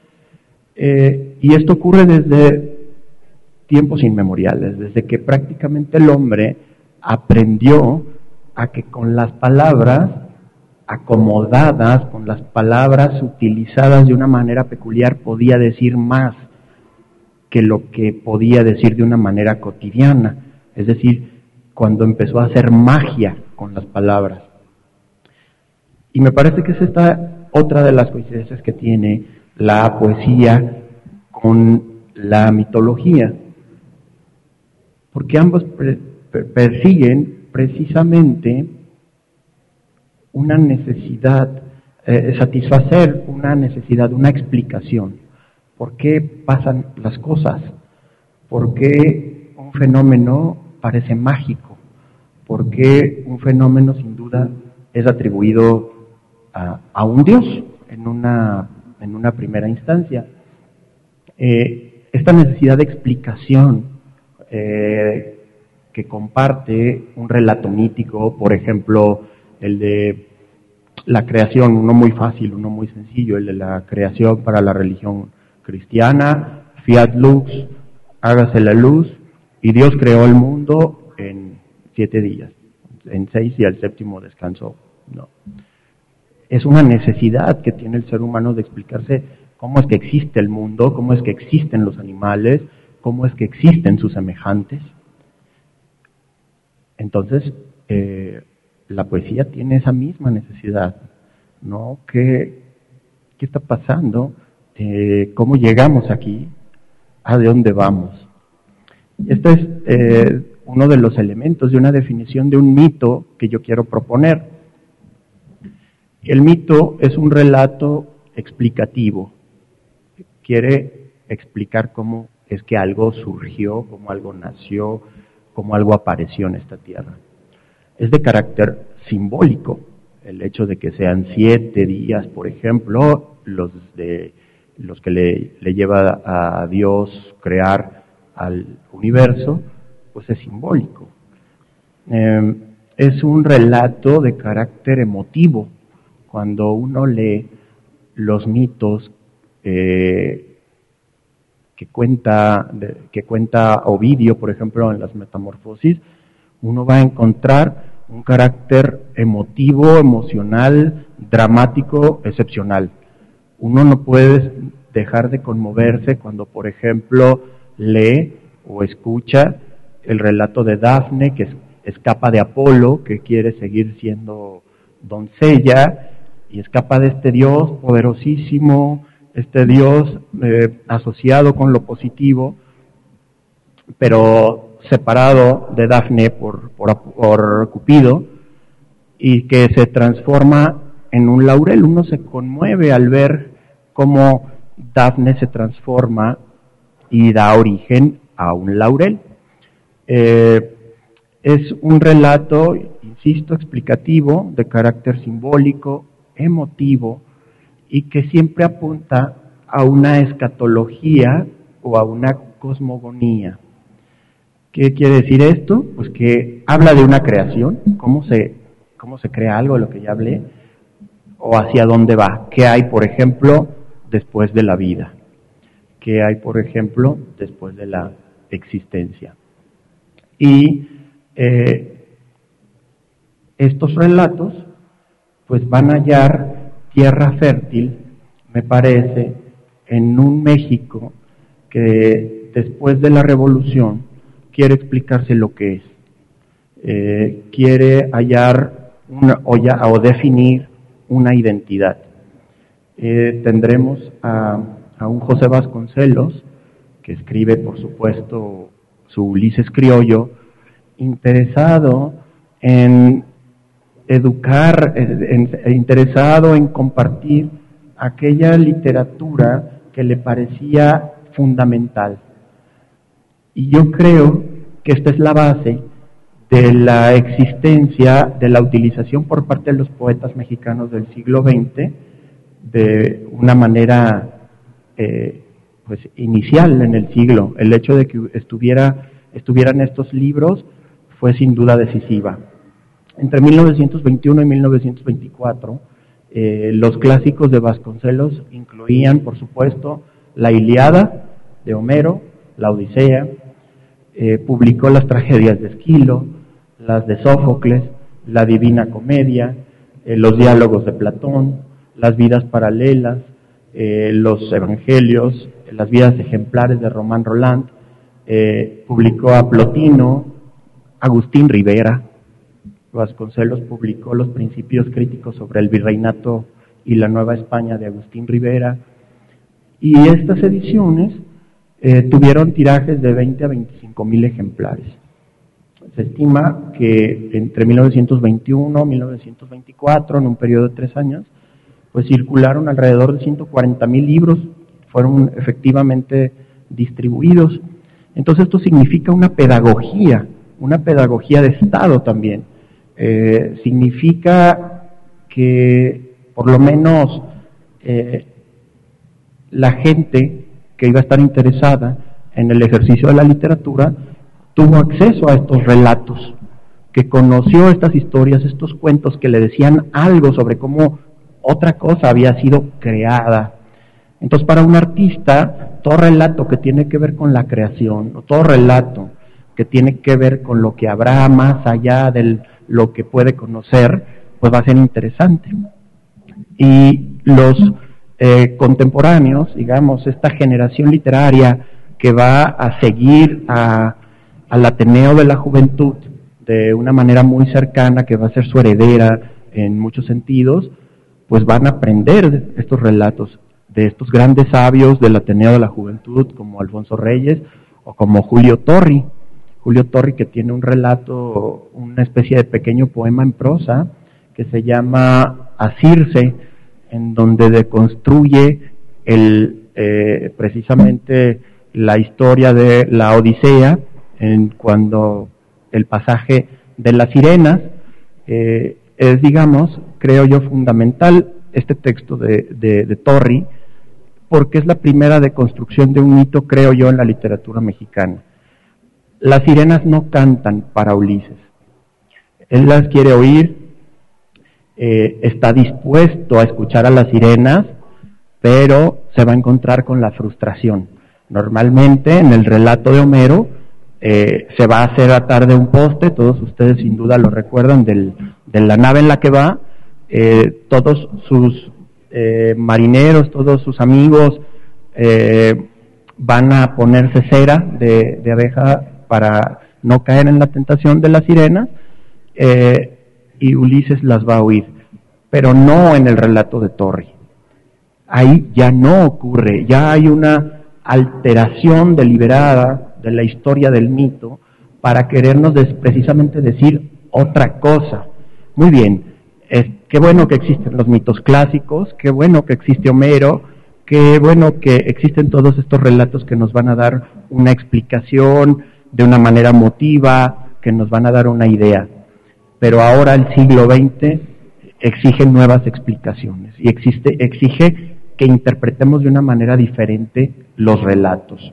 Eh, y esto ocurre desde tiempos inmemoriales, desde que prácticamente el hombre aprendió a que con las palabras acomodadas, con las palabras utilizadas de una manera peculiar, podía decir más que lo que podía decir de una manera cotidiana. Es decir, cuando empezó a hacer magia con las palabras. Y me parece que es esta otra de las coincidencias que tiene la poesía con la mitología, porque ambos pre- persiguen precisamente una necesidad, eh, satisfacer una necesidad, una explicación. ¿Por qué pasan las cosas? ¿Por qué un fenómeno parece mágico? ¿Por qué un fenómeno sin duda es atribuido a, a un Dios en una, en una primera instancia? Eh, esta necesidad de explicación eh, que comparte un relato mítico, por ejemplo, el de la creación, uno muy fácil, uno muy sencillo, el de la creación para la religión cristiana, fiat lux, hágase la luz, y Dios creó el mundo en siete días, en seis y al séptimo descansó. No. Es una necesidad que tiene el ser humano de explicarse cómo es que existe el mundo, cómo es que existen los animales, cómo es que existen sus semejantes. Entonces, eh, la poesía tiene esa misma necesidad, ¿no? ¿Qué, qué está pasando? Eh, ¿Cómo llegamos aquí? ¿A dónde vamos? Este es eh, uno de los elementos de una definición de un mito que yo quiero proponer. El mito es un relato explicativo. Quiere explicar cómo es que algo surgió, cómo algo nació, cómo algo apareció en esta tierra. Es de carácter simbólico, el hecho de que sean siete días, por ejemplo, los de los que le, le lleva a Dios crear al universo, pues es simbólico. Eh, es un relato de carácter emotivo. Cuando uno lee los mitos eh, que cuenta de, que cuenta Ovidio, por ejemplo, en las Metamorfosis, uno va a encontrar un carácter emotivo, emocional, dramático, excepcional. Uno no puede dejar de conmoverse cuando, por ejemplo, lee o escucha el relato de Dafne, que escapa de Apolo, que quiere seguir siendo doncella, y escapa de este Dios poderosísimo, este Dios eh, asociado con lo positivo, pero separado de Dafne por, por, por Cupido, y que se transforma en un laurel. Uno se conmueve al ver cómo Dafne se transforma y da origen a un laurel. Eh, es un relato, insisto, explicativo, de carácter simbólico, emotivo y que siempre apunta a una escatología o a una cosmogonía. ¿Qué quiere decir esto? Pues que habla de una creación, cómo se, cómo se crea algo, de lo que ya hablé, o hacia dónde va, qué hay, por ejemplo, después de la vida, qué hay, por ejemplo, después de la existencia. Y eh, estos relatos pues van a hallar tierra fértil, me parece, en un México que después de la Revolución quiere explicarse lo que es, eh, quiere hallar una, o, ya, o definir una identidad. Eh, tendremos a, a un José Vasconcelos, que escribe, por supuesto, su Ulises criollo, interesado en educar, en, en, interesado en compartir aquella literatura que le parecía fundamental. Y yo creo que esta es la base de la existencia, de la utilización por parte de los poetas mexicanos del siglo veinte, de una manera eh, pues inicial en el siglo. El hecho de que estuviera, estuvieran estos libros fue sin duda decisiva. Entre mil novecientos veintiuno y mil novecientos veinticuatro, eh, los clásicos de Vasconcelos incluían, por supuesto, la Ilíada de Homero, la Odisea, eh, publicó las tragedias de Esquilo, las de Sófocles, la Divina Comedia, eh, los diálogos de Platón, las vidas paralelas, eh, los evangelios, las vidas ejemplares de Román Roland, eh, publicó a Plotino, Agustín Rivera. Vasconcelos publicó los principios críticos sobre el virreinato y la Nueva España de Agustín Rivera, y estas ediciones eh, tuvieron tirajes de veinte a veinticinco mil ejemplares. Se estima que entre mil novecientos veintiuno y mil novecientos veinticuatro, en un periodo de tres años, pues circularon alrededor de ciento cuarenta mil libros, fueron efectivamente distribuidos. Entonces esto significa una pedagogía, una pedagogía de Estado también. Eh, significa que por lo menos eh, la gente que iba a estar interesada en el ejercicio de la literatura tuvo acceso a estos relatos, que conoció estas historias, estos cuentos que le decían algo sobre cómo otra cosa había sido creada. Entonces, para un artista, todo relato que tiene que ver con la creación, o todo relato que tiene que ver con lo que habrá más allá de lo que puede conocer, pues va a ser interesante. Y los eh, contemporáneos, digamos, esta generación literaria que va a seguir a, al Ateneo de la Juventud de una manera muy cercana, que va a ser su heredera en muchos sentidos, pues van a aprender estos relatos de estos grandes sabios del Ateneo de la Juventud, como Alfonso Reyes o como Julio Torri. Julio Torri, que tiene un relato, una especie de pequeño poema en prosa que se llama Asirse, en donde deconstruye el, eh, precisamente la historia de la Odisea, en cuando el pasaje de las sirenas, eh, es, digamos, creo yo, fundamental este texto de, de, de Torri, porque es la primera deconstrucción de un mito, creo yo, en la literatura mexicana. Las sirenas no cantan para Ulises. Él las quiere oír, eh, está dispuesto a escuchar a las sirenas, pero se va a encontrar con la frustración. Normalmente, en el relato de Homero, eh, se va a hacer atar de un poste, todos ustedes sin duda lo recuerdan, del, de la nave en la que va, eh, todos sus eh, marineros, todos sus amigos, eh, van a ponerse cera de, de abeja para no caer en la tentación de la sirena, eh, y Ulises las va a oír, pero no en el relato de Torri. Ahí ya no ocurre, ya hay una alteración deliberada de la historia del mito para querernos des, precisamente decir otra cosa. Muy bien, es, qué bueno que existen los mitos clásicos, qué bueno que existe Homero, qué bueno que existen todos estos relatos que nos van a dar una explicación de una manera emotiva, que nos van a dar una idea. Pero ahora el siglo veinte exige nuevas explicaciones y existe, exige que interpretemos de una manera diferente los relatos.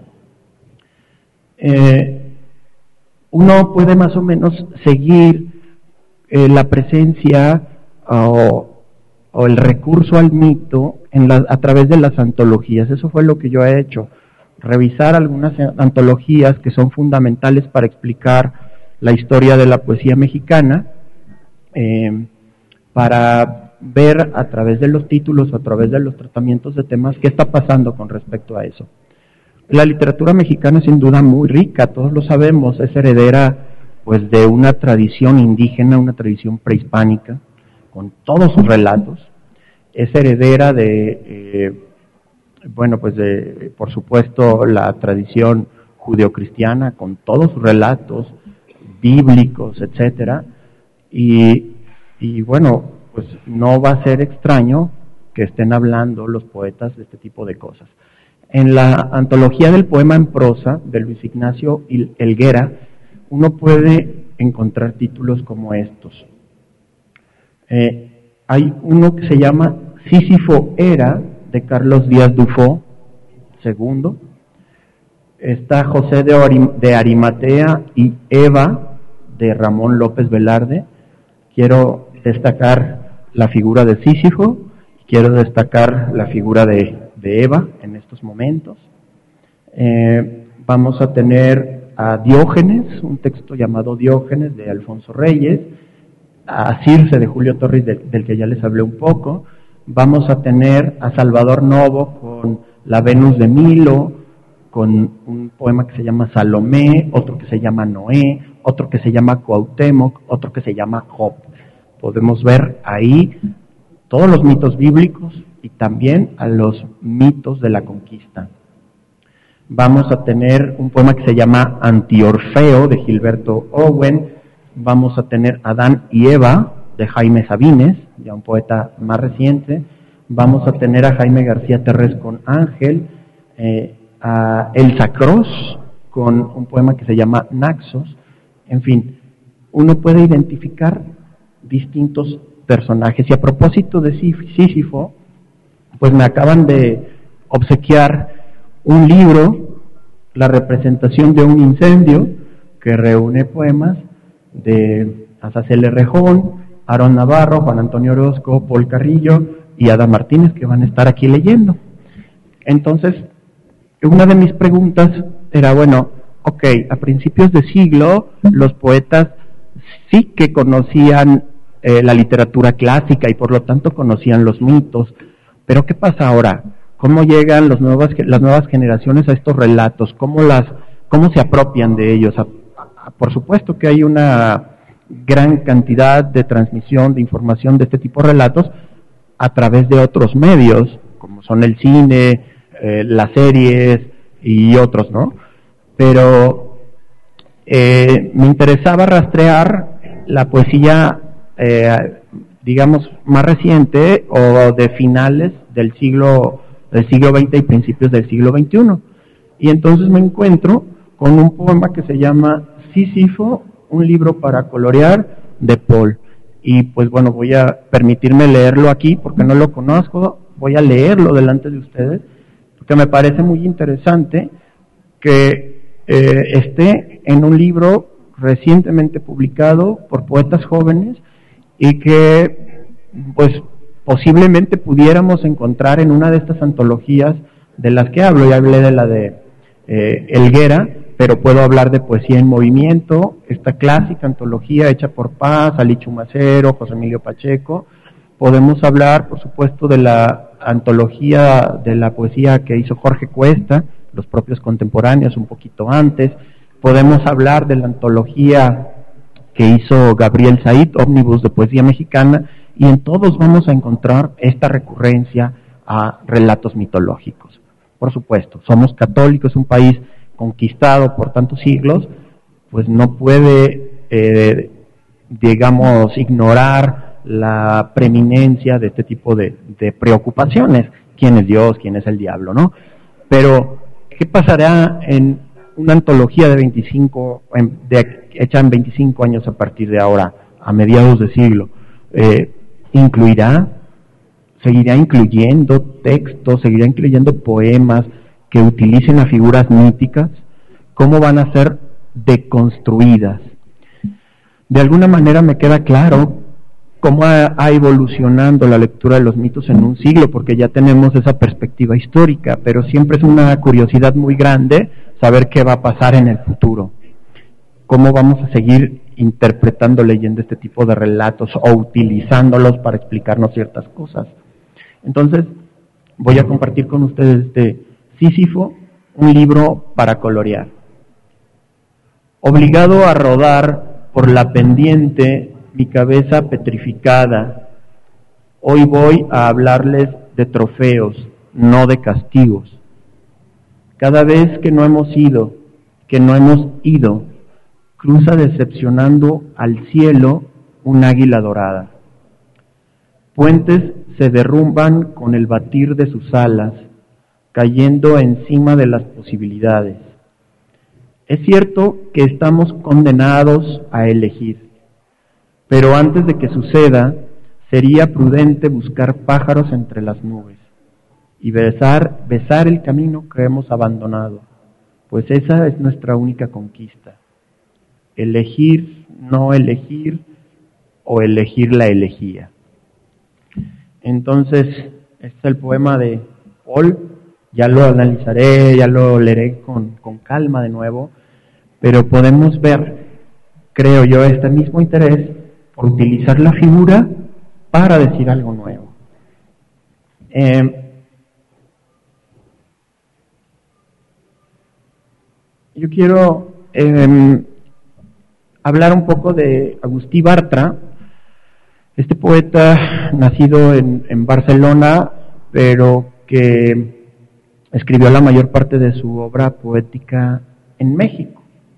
Eh, uno puede más o menos seguir eh, la presencia o, o el recurso al mito en la, a través de las antologías. Eso fue lo que yo he hecho, revisar algunas antologías que son fundamentales para explicar la historia de la poesía mexicana, eh, para ver a través de los títulos o a través de los tratamientos de temas qué está pasando con respecto a eso. La literatura mexicana es sin duda muy rica, todos lo sabemos, es heredera pues de una tradición indígena, una tradición prehispánica, con todos sus relatos, es heredera de, eh, bueno, pues de, por supuesto, la tradición judeocristiana, con todos sus relatos bíblicos, etcétera, y, y bueno, pues no va a ser extraño que estén hablando los poetas de este tipo de cosas. En la antología del poema en prosa de Luis Ignacio Helguera, uno puede encontrar títulos como estos. Eh, hay uno que se llama Sísifo era, de Carlos Díaz Dufo, segundo. Está José de, Arim, de Arimatea y Eva, de Ramón López Velarde. Quiero destacar la figura de Sísifo, quiero destacar la figura de, de Eva en estos momentos. Eh, vamos a tener a Diógenes, un texto llamado Diógenes de Alfonso Reyes, a Circe de Julio Torres, de, del que ya les hablé un poco. Vamos a tener a Salvador Novo con La Venus de Milo, con un poema que se llama Salomé, otro que se llama Noé, otro que se llama Cuauhtémoc, otro que se llama Job. Podemos ver ahí todos los mitos bíblicos y también a los mitos de la conquista. Vamos a tener un poema que se llama Antiorfeo, de Gilberto Owen. Vamos a tener Adán y Eva, de Jaime Sabines, ya un poeta más reciente. Vamos a tener a Jaime García Terrés con Ángel, eh, a Elsa Cross con un poema que se llama Naxos. En fin, uno puede identificar distintos personajes. Y a propósito de Sísifo, pues me acaban de obsequiar un libro, La representación de un incendio, que reúne poemas de Azazel Rejón, Aarón Navarro, Juan Antonio Orozco, Paul Carrillo y Ada Martínez, que van a estar aquí leyendo. Entonces, una de mis preguntas era, bueno, ok, a principios de siglo los poetas sí que conocían eh, la literatura clásica y por lo tanto conocían los mitos, pero ¿qué pasa ahora? ¿Cómo llegan los nuevas, las nuevas generaciones a estos relatos? ¿Cómo, las, cómo se apropian de ellos? A, a, por supuesto que hay una gran cantidad de transmisión de información de este tipo de relatos a través de otros medios, como son el cine, eh, las series y otros, ¿no? Pero eh, me interesaba rastrear la poesía, eh, digamos, más reciente o de finales del siglo, del siglo veinte y principios del siglo veintiuno. Y entonces me encuentro con un poema que se llama Sísifo, un libro para colorear, de Paul. Y pues bueno, voy a permitirme leerlo aquí porque no lo conozco, voy a leerlo delante de ustedes, porque me parece muy interesante que eh, esté en un libro recientemente publicado por poetas jóvenes y que pues posiblemente pudiéramos encontrar en una de estas antologías de las que hablo. Ya hablé de la de eh, Helguera, pero puedo hablar de Poesía en Movimiento, esta clásica antología hecha por Paz, Ali Chumacero, José Emilio Pacheco. Podemos hablar, por supuesto, de la antología de la poesía que hizo Jorge Cuesta, los propios contemporáneos un poquito antes. Podemos hablar de la antología que hizo Gabriel Said, Ómnibus de Poesía Mexicana, y en todos vamos a encontrar esta recurrencia a relatos mitológicos. Por supuesto, somos católicos, un país conquistado por tantos siglos, pues no puede, eh, digamos, ignorar la preeminencia de este tipo de, de preocupaciones. ¿Quién es Dios? ¿Quién es el diablo? ¿No? Pero, ¿qué pasará en una antología de veinticinco, de, hecha en veinticinco años a partir de ahora, a mediados de siglo? Eh, incluirá, seguirá incluyendo textos, seguirá incluyendo poemas que utilicen a figuras míticas, cómo van a ser deconstruidas. De alguna manera me queda claro cómo ha, ha evolucionando la lectura de los mitos en un siglo, porque ya tenemos esa perspectiva histórica, pero siempre es una curiosidad muy grande saber qué va a pasar en el futuro, cómo vamos a seguir interpretando, leyendo este tipo de relatos o utilizándolos para explicarnos ciertas cosas. Entonces, voy a compartir con ustedes de Sísifo, un libro para colorear. Obligado a rodar por la pendiente, mi cabeza petrificada, hoy voy a hablarles de trofeos, no de castigos. Cada vez que no hemos ido, que no hemos ido, cruza decepcionando al cielo un águila dorada. Puentes se derrumban con el batir de sus alas, cayendo encima de las posibilidades. Es cierto que estamos condenados a elegir, pero antes de que suceda, sería prudente buscar pájaros entre las nubes y besar, besar el camino que hemos abandonado, pues esa es nuestra única conquista. Elegir, no elegir, o elegir la elegía. Entonces, este es el poema de Paul, ya lo analizaré, ya lo leeré con, con calma de nuevo, pero podemos ver, creo yo, este mismo interés por utilizar la figura para decir algo nuevo. Eh, yo quiero eh, hablar un poco de Agustí Bartra, este poeta nacido en, en Barcelona, pero que escribió la mayor parte de su obra poética en México.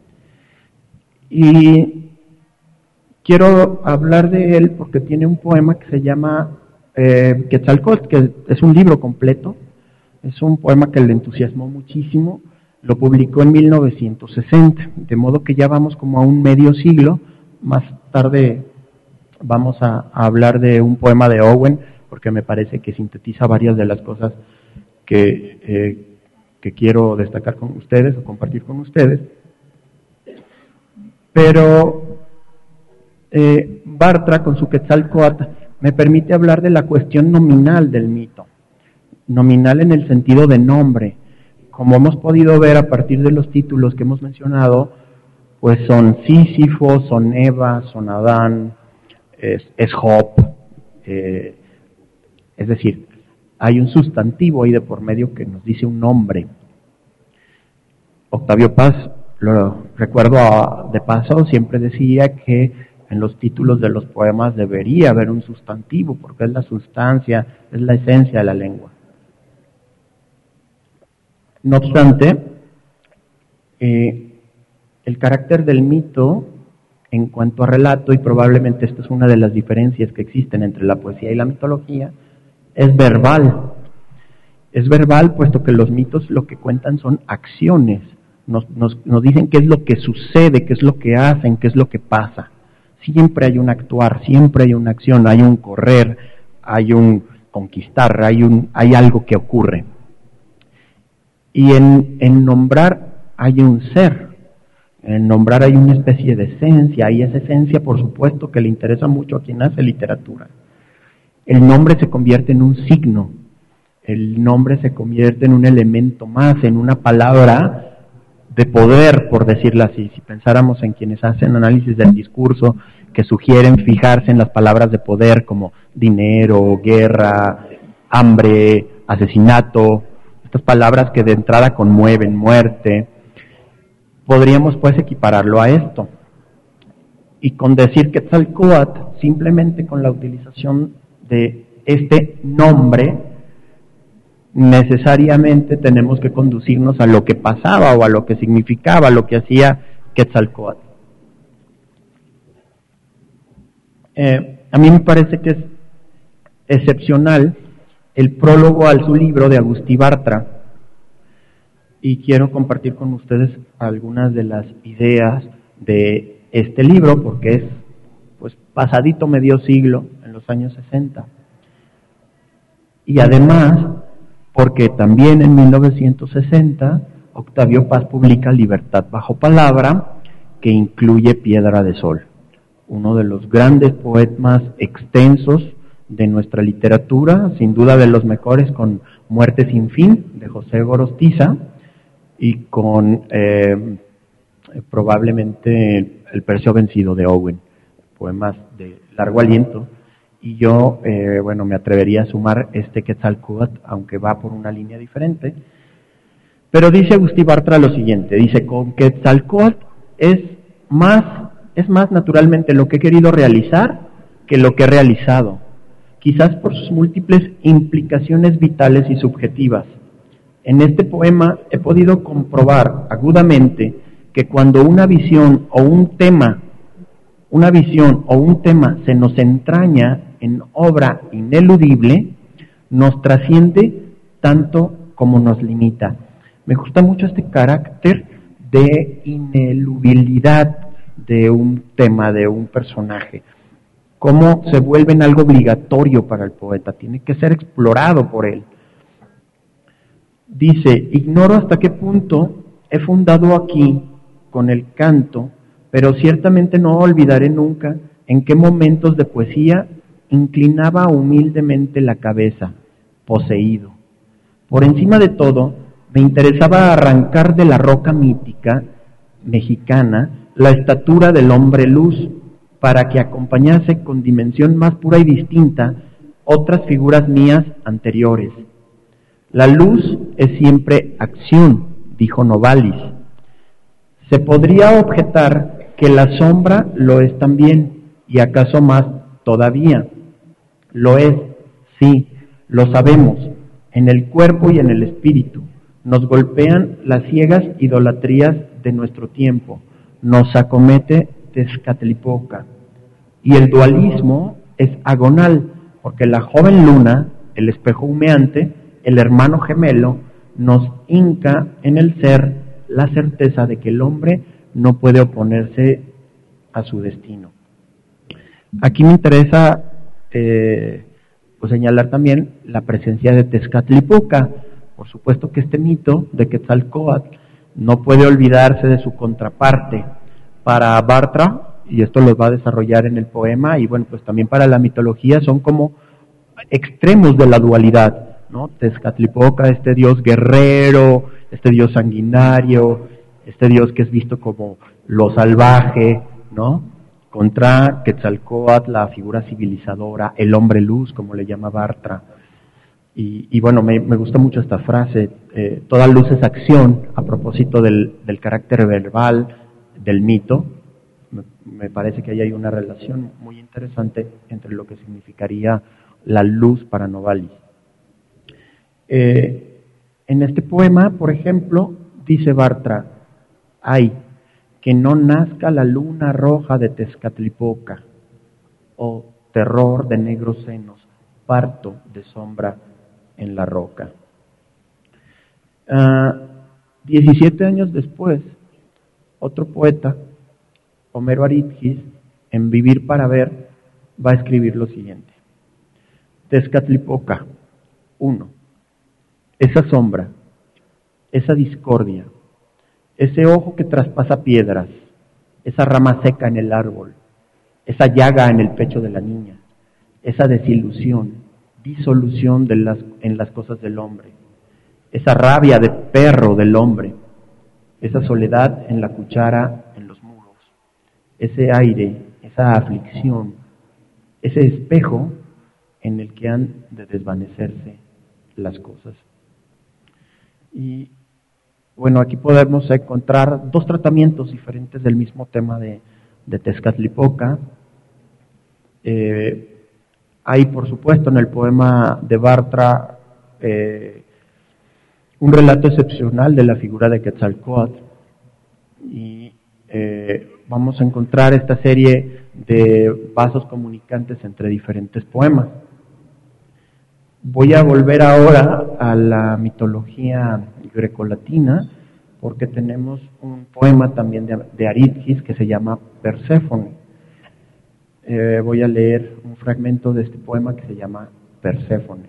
Y quiero hablar de él porque tiene un poema que se llama eh, Quetzalcóatl, que es un libro completo, es un poema que le entusiasmó muchísimo, lo publicó en mil novecientos sesenta, de modo que ya vamos como a un medio siglo. Más tarde vamos a, a hablar de un poema de Owen, porque me parece que sintetiza varias de las cosas que, eh, que quiero destacar con ustedes o compartir con ustedes. Pero eh, Bartra, con su Quetzalcóatl, me permite hablar de la cuestión nominal del mito, nominal en el sentido de nombre. Como hemos podido ver a partir de los títulos que hemos mencionado, pues son Sísifo, son Eva, son Adán, es, es Job, eh, es decir, hay un sustantivo ahí de por medio que nos dice un nombre. Octavio Paz, lo recuerdo a, de paso, siempre decía que en los títulos de los poemas debería haber un sustantivo, porque es la sustancia, es la esencia de la lengua. No obstante, eh, el carácter del mito en cuanto a relato, y probablemente esta es una de las diferencias que existen entre la poesía y la mitología, es verbal. Es verbal puesto que los mitos lo que cuentan son acciones, nos, nos, nos dicen qué es lo que sucede, qué es lo que hacen, qué es lo que pasa. Siempre hay un actuar, siempre hay una acción, hay un correr, hay un conquistar, hay, un, hay algo que ocurre. Y en, en nombrar hay un ser, en nombrar hay una especie de esencia, y esa esencia por supuesto que le interesa mucho a quien hace literatura. El nombre se convierte en un signo, el nombre se convierte en un elemento más, en una palabra de poder, por decirlo así. Si pensáramos en quienes hacen análisis del discurso, que sugieren fijarse en las palabras de poder como dinero, guerra, hambre, asesinato, estas palabras que de entrada conmueven, muerte, podríamos pues equipararlo a esto. Y con decir Quetzalcóatl, simplemente con la utilización de este nombre, necesariamente tenemos que conducirnos a lo que pasaba o a lo que significaba, lo que hacía Quetzalcóatl. Eh, a mí me parece que es excepcional el prólogo al su libro de Agustí Bartra, y quiero compartir con ustedes algunas de las ideas de este libro, porque es pues pasadito medio siglo en los años sesenta. Y además, porque también en mil novecientos sesenta Octavio Paz publica Libertad bajo palabra, que incluye Piedra de Sol, uno de los grandes poemas extensos de nuestra literatura, sin duda de los mejores, con Muerte sin fin, de José Gorostiza, y con eh, probablemente El Percio vencido, de Owen, poemas de largo aliento. Y yo, eh, bueno, me atrevería a sumar este Quetzalcóatl, aunque va por una línea diferente. Pero dice Agustín Bartra lo siguiente, dice, con Quetzalcóatl es más, es más naturalmente lo que he querido realizar que lo que he realizado, quizás por sus múltiples implicaciones vitales y subjetivas. En este poema he podido comprobar agudamente que cuando una visión o un tema, una visión o un tema se nos entraña en obra ineludible, nos trasciende tanto como nos limita. Me gusta mucho este carácter de ineludibilidad de un tema, de un personaje. Cómo se vuelve en algo obligatorio para el poeta, tiene que ser explorado por él. Dice, ignoro hasta qué punto he fundado aquí con el canto, pero ciertamente no olvidaré nunca en qué momentos de poesía inclinaba humildemente la cabeza, poseído. Por encima de todo, me interesaba arrancar de la roca mítica mexicana la estatura del hombre luz, para que acompañase con dimensión más pura y distinta otras figuras mías anteriores. La luz es siempre acción, dijo Novalis. Se podría objetar que la sombra lo es también, y acaso más todavía. Lo es, sí, lo sabemos, en el cuerpo y en el espíritu. Nos golpean las ciegas idolatrías de nuestro tiempo, nos acomete Tezcatlipoca. Y el dualismo es agonal, porque la joven luna, el espejo humeante, el hermano gemelo, nos hinca en el ser la certeza de que el hombre no puede oponerse a su destino. Aquí me interesa eh, pues señalar también la presencia de Tezcatlipoca. Por supuesto que este mito de Quetzalcóatl no puede olvidarse de su contraparte. Para Bartra, y esto lo va a desarrollar en el poema, y bueno, pues también para la mitología, son como extremos de la dualidad, ¿no? Tezcatlipoca, este dios guerrero, este dios sanguinario, este dios que es visto como lo salvaje, ¿no? Contra Quetzalcóatl, la figura civilizadora, el hombre luz, como le llama Bartra. Y, y bueno, me, me gusta mucho esta frase, eh, toda luz es acción, a propósito del, del carácter verbal del mito. Me, me parece que ahí hay una relación muy interesante entre lo que significaría la luz para Novalis. Eh, en este poema, por ejemplo, dice Bartra, ay, que no nazca la luna roja de Tezcatlipoca, o terror de negros senos, parto de sombra en la roca. Uh, diecisiete años después, otro poeta, Homero Aridgis, en Vivir para ver, va a escribir lo siguiente. Tezcatlipoca, uno. Esa sombra, esa discordia, ese ojo que traspasa piedras, esa rama seca en el árbol, esa llaga en el pecho de la niña, esa desilusión, disolución de las, en las cosas del hombre, esa rabia de perro del hombre, esa soledad en la cuchara, en los muros, ese aire, esa aflicción, ese espejo en el que han de desvanecerse las cosas. Y bueno, aquí podemos encontrar dos tratamientos diferentes del mismo tema de, de Tezcatlipoca. Eh, hay, por supuesto, en el poema de Bartra eh, un relato excepcional de la figura de Quetzalcóatl, y eh, vamos a encontrar esta serie de vasos comunicantes entre diferentes poemas. Voy a volver ahora a la mitología grecolatina, porque tenemos un poema también de, de Aridgis que se llama Perséfone. eh, voy a leer un fragmento de este poema que se llama Perséfone.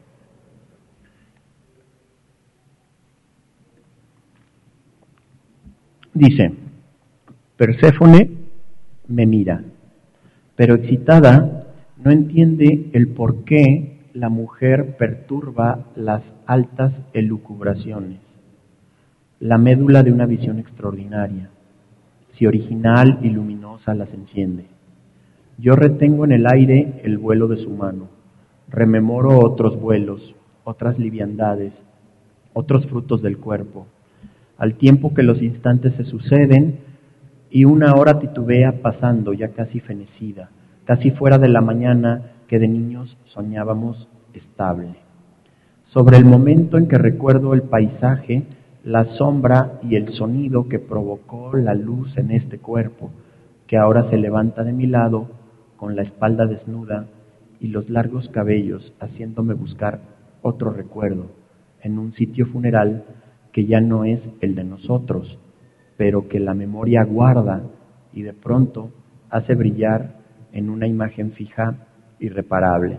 Dice, Perséfone me mira, pero excitada no entiende el por qué la mujer perturba las altas elucubraciones, la médula de una visión extraordinaria, si original y luminosa las enciende. Yo retengo en el aire el vuelo de su mano, rememoro otros vuelos, otras liviandades, otros frutos del cuerpo, al tiempo que los instantes se suceden y una hora titubea pasando ya casi fenecida, casi fuera de la mañana que de niños soñábamos estable. Sobre el momento en que recuerdo el paisaje, la sombra y el sonido que provocó la luz en este cuerpo, que ahora se levanta de mi lado con la espalda desnuda y los largos cabellos haciéndome buscar otro recuerdo en un sitio funeral que ya no es el de nosotros, pero que la memoria guarda y de pronto hace brillar en una imagen fija irreparable.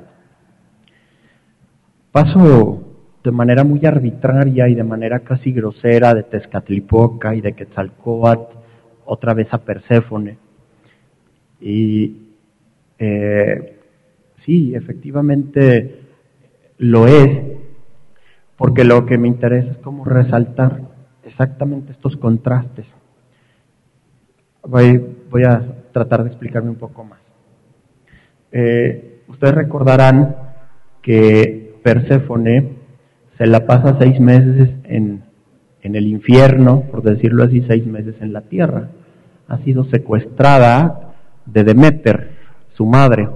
Paso de manera muy arbitraria y de manera casi grosera de Tezcatlipoca y de Quetzalcóatl otra vez a Perséfone. Y eh, sí, efectivamente lo es, porque lo que me interesa es como resaltar exactamente estos contrastes. Voy, voy a tratar de explicarme un poco más. Eh, ustedes recordarán que Perséfone se la pasa seis meses en, en el infierno, por decirlo así, seis meses en la tierra. Ha sido secuestrada de Deméter, su madre.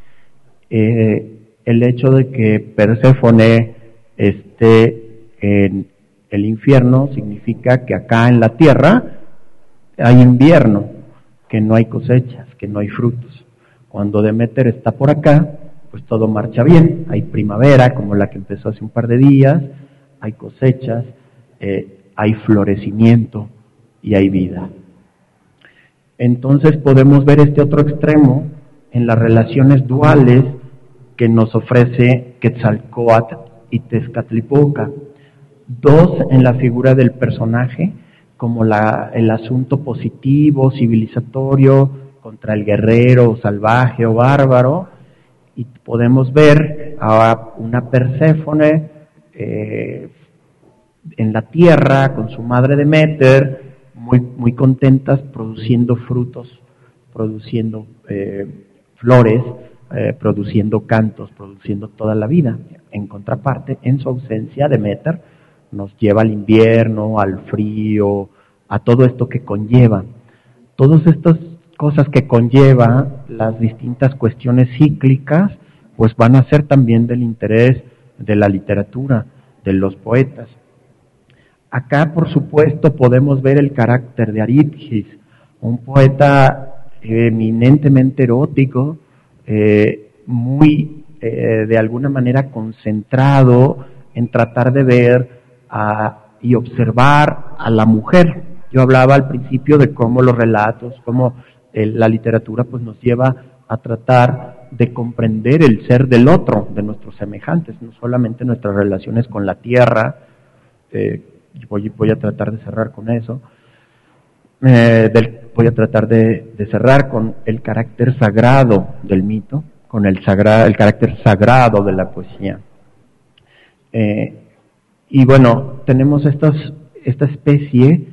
Eh, el hecho de que Perséfone esté en el infierno significa que acá en la tierra hay invierno, que no hay cosechas, que no hay frutos. Cuando Deméter está por acá, pues todo marcha bien, hay primavera como la que empezó hace un par de días, hay cosechas, eh, hay florecimiento y hay vida. Entonces podemos ver este otro extremo en las relaciones duales que nos ofrece Quetzalcóatl y Tezcatlipoca. Dos en la figura del personaje, como la, el asunto positivo, civilizatorio, contra el guerrero, salvaje o bárbaro, y podemos ver a una Perséfone eh, en la tierra con su madre Deméter, muy, muy contentas, produciendo frutos, produciendo eh, flores, eh, produciendo cantos, produciendo toda la vida. En contraparte, en su ausencia, Deméter nos lleva al invierno, al frío, a todo esto que conlleva. Todas estas cosas que conlleva las distintas cuestiones cíclicas, pues van a ser también del interés de la literatura, de los poetas. Acá, por supuesto, podemos ver el carácter de Aridgis, un poeta eminentemente erótico, eh, muy, eh, de alguna manera, concentrado en tratar de ver a, y observar a la mujer. Yo hablaba al principio de cómo los relatos, cómo eh, la literatura pues nos lleva a tratar de comprender el ser del otro, de nuestros semejantes, no solamente nuestras relaciones con la tierra. Eh, voy, voy a tratar de cerrar con eso. Eh, del, voy a tratar de, de cerrar con el carácter sagrado del mito, con el, sagra, el carácter sagrado de la poesía. Eh, y bueno, tenemos estas, esta especie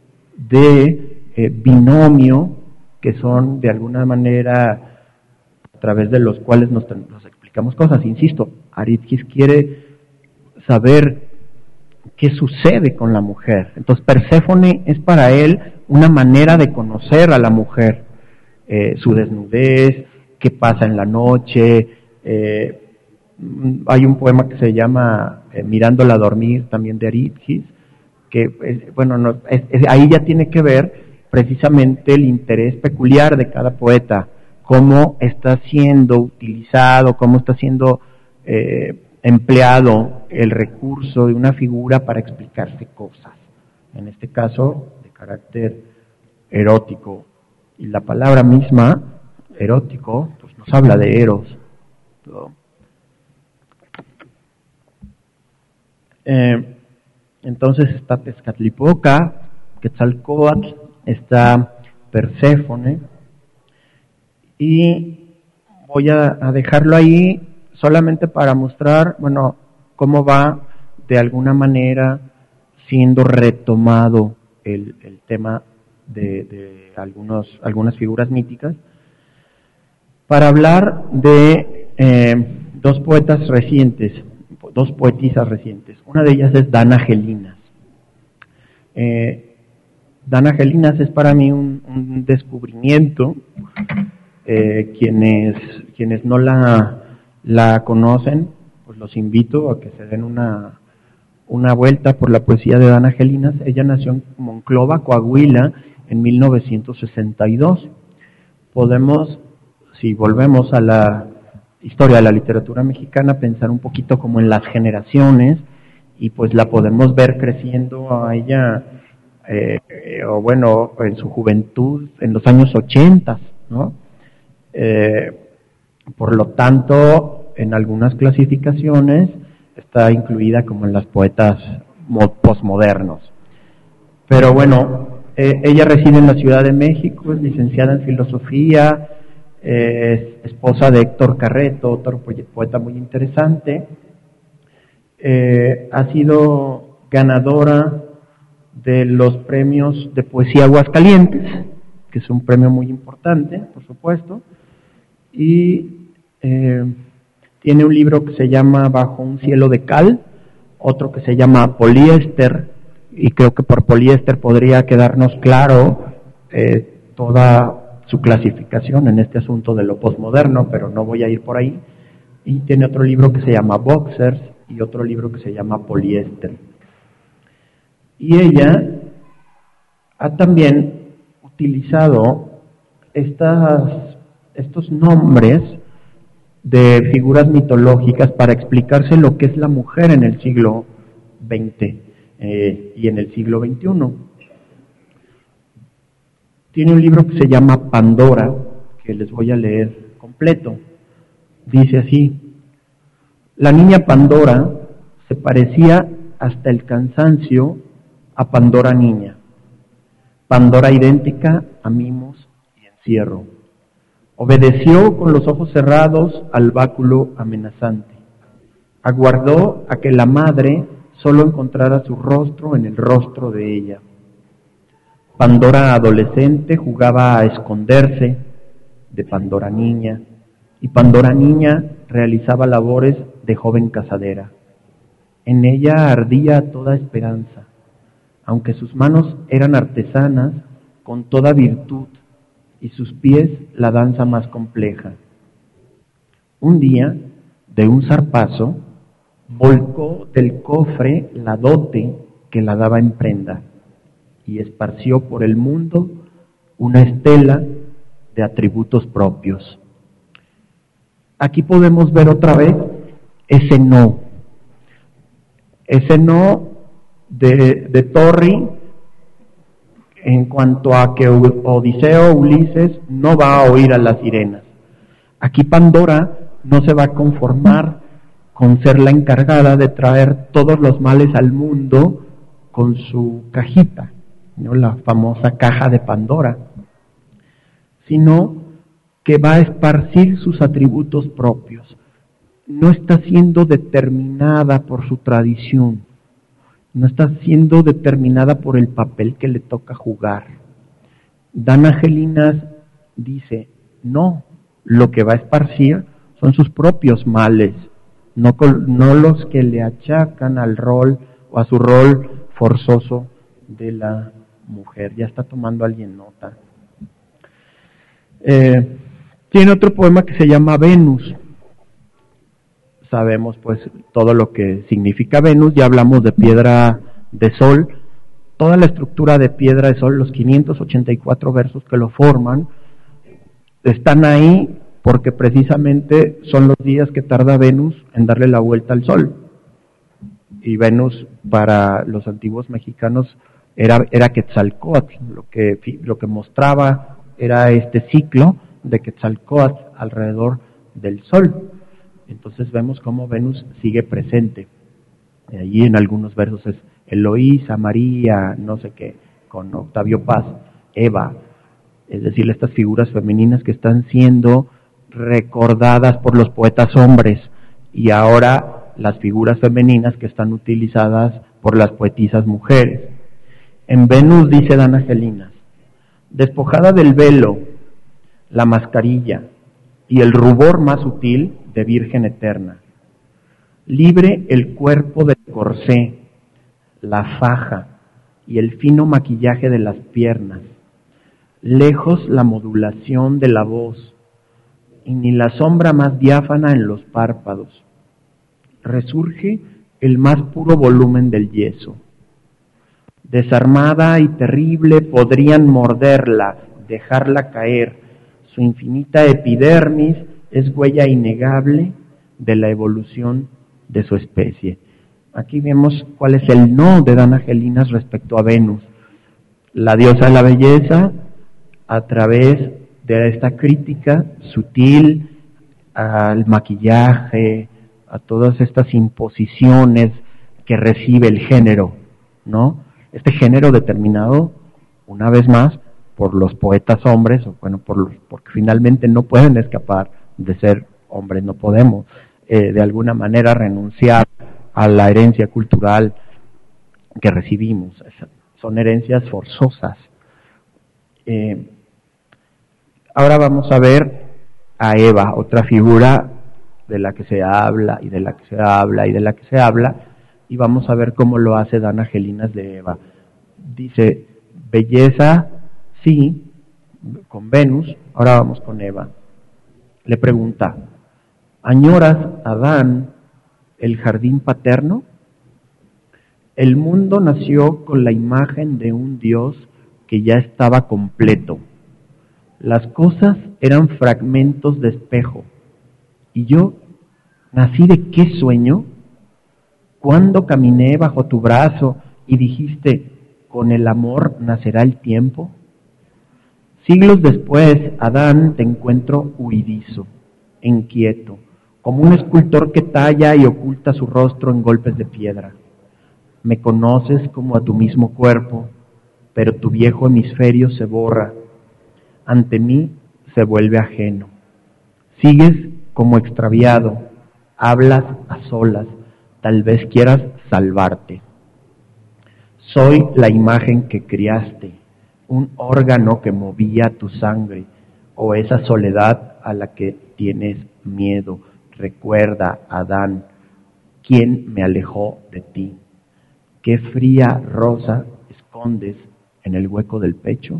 de eh, binomio que son de alguna manera a través de los cuales nos, nos explicamos cosas. Insisto, Aridgis quiere saber qué sucede con la mujer. Entonces Perséfone es para él una manera de conocer a la mujer, eh, su desnudez, qué pasa en la noche. Eh, hay un poema que se llama eh, Mirándola dormir, también de Aridgis, que eh, bueno, no, es, es, ahí ya tiene que ver precisamente el interés peculiar de cada poeta, cómo está siendo utilizado, cómo está siendo eh, empleado el recurso de una figura para explicarse cosas, en este caso de carácter erótico. Y la palabra misma, erótico, pues nos habla de Eros. ¿No? Eh, entonces está Tezcatlipoca, Quetzalcóatl, está Perséfone, y voy a, a dejarlo ahí solamente para mostrar, bueno, cómo va de alguna manera siendo retomado el, el tema de, de algunos, algunas figuras míticas, para hablar de eh, dos poetas recientes, dos poetisas recientes. Una de ellas es Dana Gelinas. Eh, Dana Gelinas es para mí un, un descubrimiento. Eh, quienes, quienes no la, la conocen, pues los invito a que se den una, una vuelta por la poesía de Dana Gelinas. Ella nació en Monclova, Coahuila, en mil novecientos sesenta y dos. Podemos, si volvemos a la historia de la literatura mexicana, pensar un poquito como en las generaciones, y pues la podemos ver creciendo a ella, eh, eh, o bueno, en su juventud, en los años ochenta, ¿no? Eh, por lo tanto, en algunas clasificaciones está incluida como en las poetas postmodernos. Pero bueno, eh, ella reside en la Ciudad de México, es licenciada en filosofía, eh, es esposa de Héctor Carreto, otro poeta muy interesante. Eh, ha sido ganadora de los premios de poesía Aguascalientes, que es un premio muy importante, por supuesto. Y eh, tiene un libro que se llama Bajo un cielo de cal, otro que se llama Poliéster, y creo que por poliéster podría quedarnos claro eh, toda su clasificación en este asunto de lo posmoderno, pero no voy a ir por ahí. Y tiene otro libro que se llama Boxers y otro libro que se llama Poliéster. Y ella ha también utilizado estas estos nombres de figuras mitológicas para explicarse lo que es la mujer en el siglo veinte eh, y en el siglo veintiuno. Tiene un libro que se llama Pandora, que les voy a leer completo. Dice así: la niña Pandora se parecía hasta el cansancio a Pandora niña, Pandora idéntica a mimos y encierro. Obedeció con los ojos cerrados al báculo amenazante. Aguardó a que la madre solo encontrara su rostro en el rostro de ella. Pandora adolescente jugaba a esconderse de Pandora niña, y Pandora niña realizaba labores de joven casadera. En ella ardía toda esperanza, aunque sus manos eran artesanas con toda virtud, y sus pies la danza más compleja. Un día, de un zarpazo, volcó del cofre la dote que la daba en prenda, y esparció por el mundo una estela de atributos propios. Aquí podemos ver otra vez ese no, ese no de, de Torri, en cuanto a que Odiseo, Ulises, no va a oír a las sirenas. Aquí Pandora no se va a conformar con ser la encargada de traer todos los males al mundo con su cajita, ¿no? La famosa caja de Pandora, sino que va a esparcir sus atributos propios. No está siendo determinada por su tradición, no está siendo determinada por el papel que le toca jugar. Dana Gelinas dice, no, lo que va a esparcir son sus propios males, no, no los que le achacan al rol o a su rol forzoso de la mujer. Ya está tomando alguien nota. Eh, tiene otro poema que se llama Venus. Sabemos pues todo lo que significa Venus, ya hablamos de piedra de sol, toda la estructura de piedra de sol, los quinientos ochenta y cuatro versos que lo forman, están ahí porque precisamente son los días que tarda Venus en darle la vuelta al sol. Y Venus para los antiguos mexicanos era, era Quetzalcóatl, lo que, lo que mostraba era este ciclo de Quetzalcóatl alrededor del Sol. Entonces vemos cómo Venus sigue presente. Y allí en algunos versos es Eloísa, María, no sé qué, con Octavio Paz, Eva, es decir, estas figuras femeninas que están siendo recordadas por los poetas hombres, y ahora las figuras femeninas que están utilizadas por las poetisas mujeres. En Venus dice Dana Gelinas: despojada del velo, la mascarilla y el rubor más sutil de virgen eterna, libre el cuerpo del corsé, la faja y el fino maquillaje de las piernas, lejos la modulación de la voz, y ni la sombra más diáfana en los párpados, resurge el más puro volumen del yeso. Desarmada y terrible podrían morderla, dejarla caer. Su infinita epidermis es huella innegable de la evolución de su especie. Aquí vemos cuál es el no de Dana Gelinas respecto a Venus, la diosa de la belleza, a través de esta crítica sutil al maquillaje, a todas estas imposiciones que recibe el género, ¿no? Este género determinado, una vez más, por los poetas hombres, o bueno, por los, porque finalmente no pueden escapar de ser hombres, no podemos eh, de alguna manera renunciar a la herencia cultural que recibimos. Son herencias forzosas. Eh, ahora vamos a ver a Eva, otra figura de la que se habla y de la que se habla y de la que se habla, y vamos a ver cómo lo hace Dana Gelinas de Eva. Dice, belleza, sí, con Venus, ahora vamos con Eva. Le pregunta, ¿añoras, Adán, el jardín paterno? El mundo nació con la imagen de un Dios que ya estaba completo. Las cosas eran fragmentos de espejo. ¿Y yo nací de qué sueño? ¿Cuándo caminé bajo tu brazo y dijiste, con el amor nacerá el tiempo? Siglos después, Adán, te encuentro huidizo, inquieto, como un escultor que talla y oculta su rostro en golpes de piedra. Me conoces como a tu mismo cuerpo, pero tu viejo hemisferio se borra. Ante mí se vuelve ajeno. Sigues como extraviado, hablas a solas, tal vez quieras salvarte. Soy la imagen que criaste, un órgano que movía tu sangre, o esa soledad a la que tienes miedo. Recuerda, Adán, ¿quién me alejó de ti? ¿Qué fría rosa escondes en el hueco del pecho?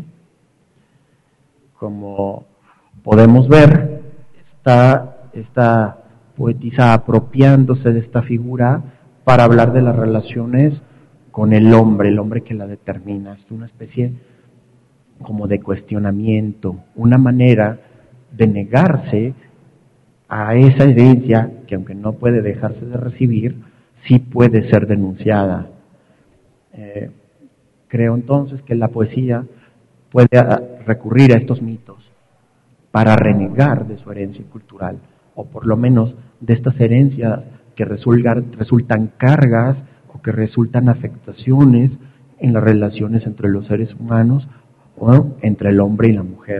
Como podemos ver, está esta poetisa apropiándose de esta figura para hablar de las relaciones con el hombre, el hombre que la determina. Es una especie como de cuestionamiento, una manera de negarse a esa herencia que, aunque no puede dejarse de recibir, sí puede ser denunciada. Eh, creo entonces que la poesía puede recurrir a estos mitos para renegar de su herencia cultural, o por lo menos de estas herencias que resultan, resultan cargas o que resultan afectaciones en las relaciones entre los seres humanos o entre el hombre y la mujer.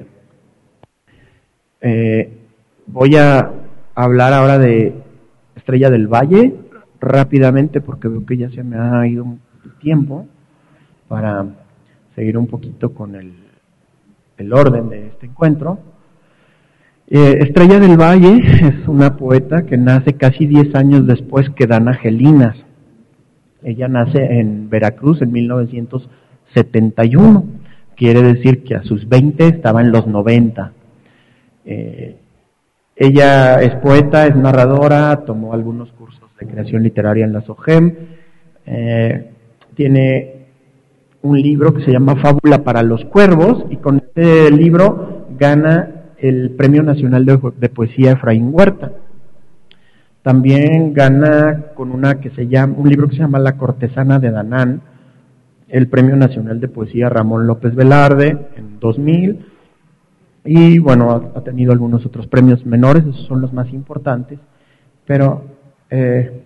Eh, voy a hablar ahora de Estrella del Valle rápidamente porque veo que ya se me ha ido el tiempo, para seguir un poquito con el, el orden de este encuentro. Eh, Estrella del Valle es una poeta que nace casi diez años después que Dana Gelinas. Ella nace en Veracruz en mil novecientos setenta y uno, quiere decir que a sus veinte estaba en los noventa. Eh, ella es poeta, es narradora, tomó algunos cursos de creación literaria en la SOGEM, eh, tiene un libro que se llama Fábula para los Cuervos, y con este libro gana el Premio Nacional de, de Poesía Efraín Huerta. También gana con una que se llama, un libro que se llama La Cortesana de Danán, el Premio Nacional de Poesía Ramón López Velarde en dos mil. Y bueno, ha, ha tenido algunos otros premios menores, esos son los más importantes, pero eh,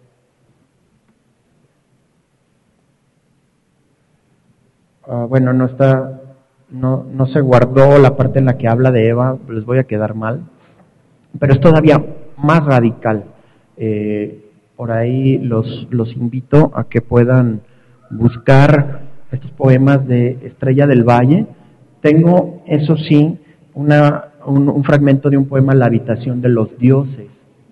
uh, bueno, no está, no, no se guardó la parte en la que habla de Eva, les voy a quedar mal, pero es todavía más radical. Eh, por ahí los, los invito a que puedan buscar estos poemas de Estrella del Valle. Tengo, eso sí, una, un, un fragmento de un poema, La habitación de los dioses,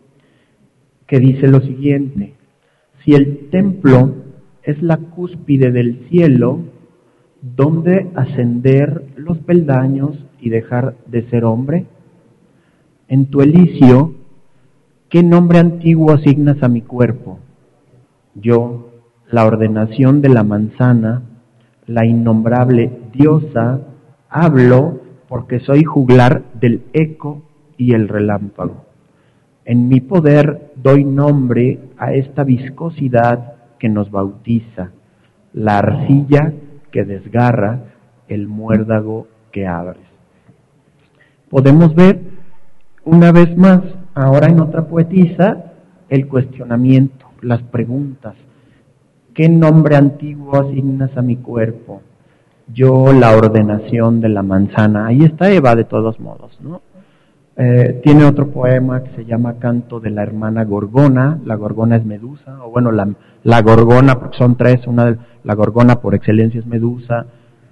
que dice lo siguiente: si el templo es la cúspide del cielo, ¿dónde ascender los peldaños y dejar de ser hombre? En tu elicio, ¿qué nombre antiguo asignas a mi cuerpo? Yo, la ordenación de la manzana, la innombrable diosa, hablo porque soy juglar del eco y el relámpago. En mi poder doy nombre a esta viscosidad que nos bautiza, la arcilla que desgarra, el muérdago que abres. Podemos ver una vez más, ahora en otra poetisa, el cuestionamiento, las preguntas. ¿Qué nombre antiguo asignas a mi cuerpo? Yo, la ordenación de la manzana. Ahí está Eva, de todos modos, ¿no? Eh, tiene otro poema que se llama Canto de la hermana Gorgona. La Gorgona es Medusa, o bueno, la, la Gorgona, porque son tres, una de, la Gorgona por excelencia es Medusa.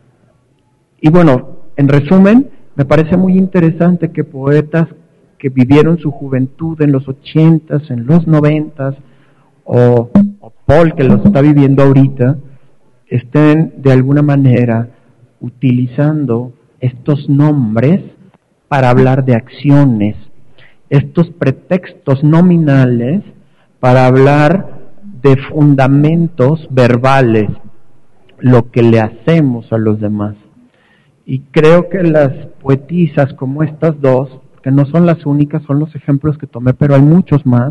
Y bueno, en resumen, me parece muy interesante que poetas que vivieron su juventud en los ochentas, en los noventas, o, o Paul, que los está viviendo ahorita, estén de alguna manera utilizando estos nombres para hablar de acciones, estos pretextos nominales para hablar de fundamentos verbales, lo que le hacemos a los demás. Y creo que las poetisas como estas dos, que no son las únicas, son los ejemplos que tomé, pero hay muchos más,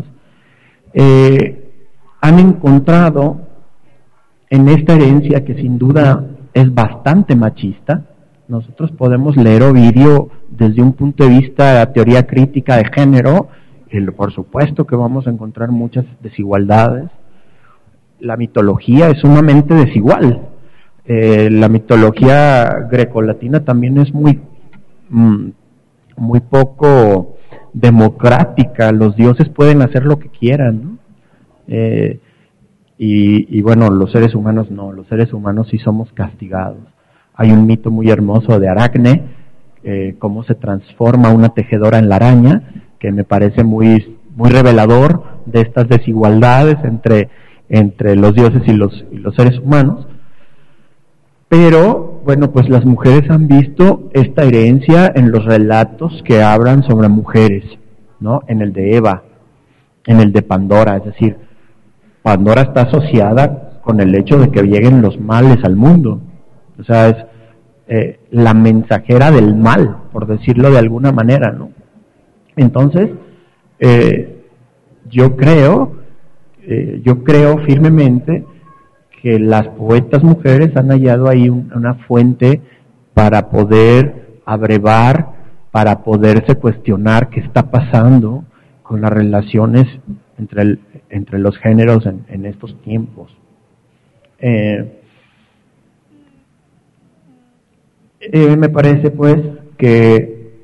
eh, han encontrado en esta herencia que sin duda es bastante machista. Nosotros podemos leer Ovidio desde un punto de vista de la teoría crítica de género, y por supuesto que vamos a encontrar muchas desigualdades. La mitología es sumamente desigual. Eh, la mitología grecolatina también es muy, mm, muy poco democrática. Los dioses pueden hacer lo que quieran, ¿no? Eh, y, y bueno, los seres humanos no, los seres humanos sí somos castigados. Hay un mito muy hermoso de Aracne, eh, cómo se transforma una tejedora en la araña, que me parece muy, muy revelador de estas desigualdades entre, entre los dioses y los, y los seres humanos. Pero, bueno, pues las mujeres han visto esta herencia en los relatos que hablan sobre mujeres, ¿no? En el de Eva, en el de Pandora, es decir, Pandora está asociada con el hecho de que lleguen los males al mundo. O sea, es eh, la mensajera del mal, por decirlo de alguna manera, ¿no? Entonces, eh, yo creo, eh, yo creo firmemente que las poetas mujeres han hallado ahí un, una fuente para poder abrevar, para poderse cuestionar qué está pasando con las relaciones entre, el, entre los géneros en, en estos tiempos. Eh, eh, me parece pues que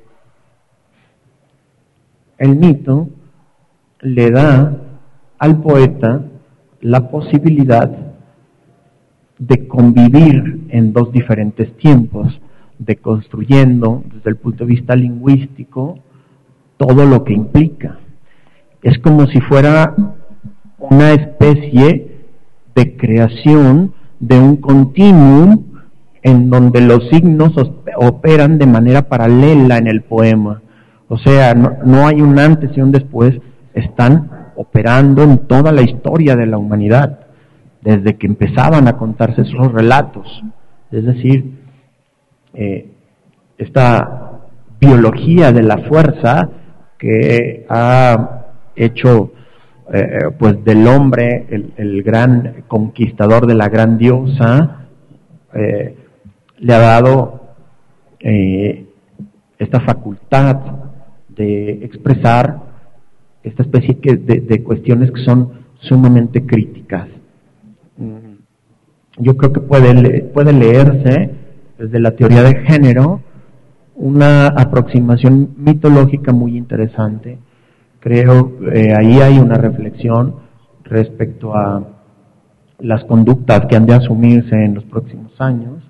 el mito le da al poeta la posibilidad de convivir en dos diferentes tiempos, de construyendo desde el punto de vista lingüístico todo lo que implica. Es como si fuera una especie de creación de un continuum en donde los signos operan de manera paralela en el poema. O sea, no, no hay un antes y un después, están operando en toda la historia de la humanidad, desde que empezaban a contarse esos relatos. Es decir, eh, esta biología de la fuerza que ha hecho eh, pues del hombre el, el gran conquistador de la gran diosa, eh, le ha dado eh, esta facultad de expresar esta especie de, de cuestiones que son sumamente críticas. Yo creo que puede, puede leerse desde la teoría de género una aproximación mitológica muy interesante. Creo que eh, ahí hay una reflexión respecto a las conductas que han de asumirse en los próximos años.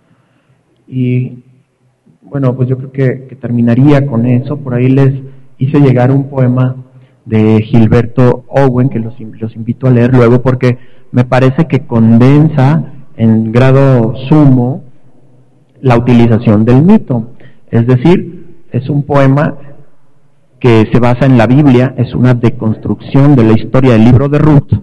Y bueno, pues yo creo que, que terminaría con eso. Por ahí les hice llegar un poema de Gilberto Owen, que los, los invito a leer luego, porque me parece que condensa en grado sumo la utilización del mito. Es decir, es un poema que se basa en la Biblia, es una deconstrucción de la historia del libro de Ruth,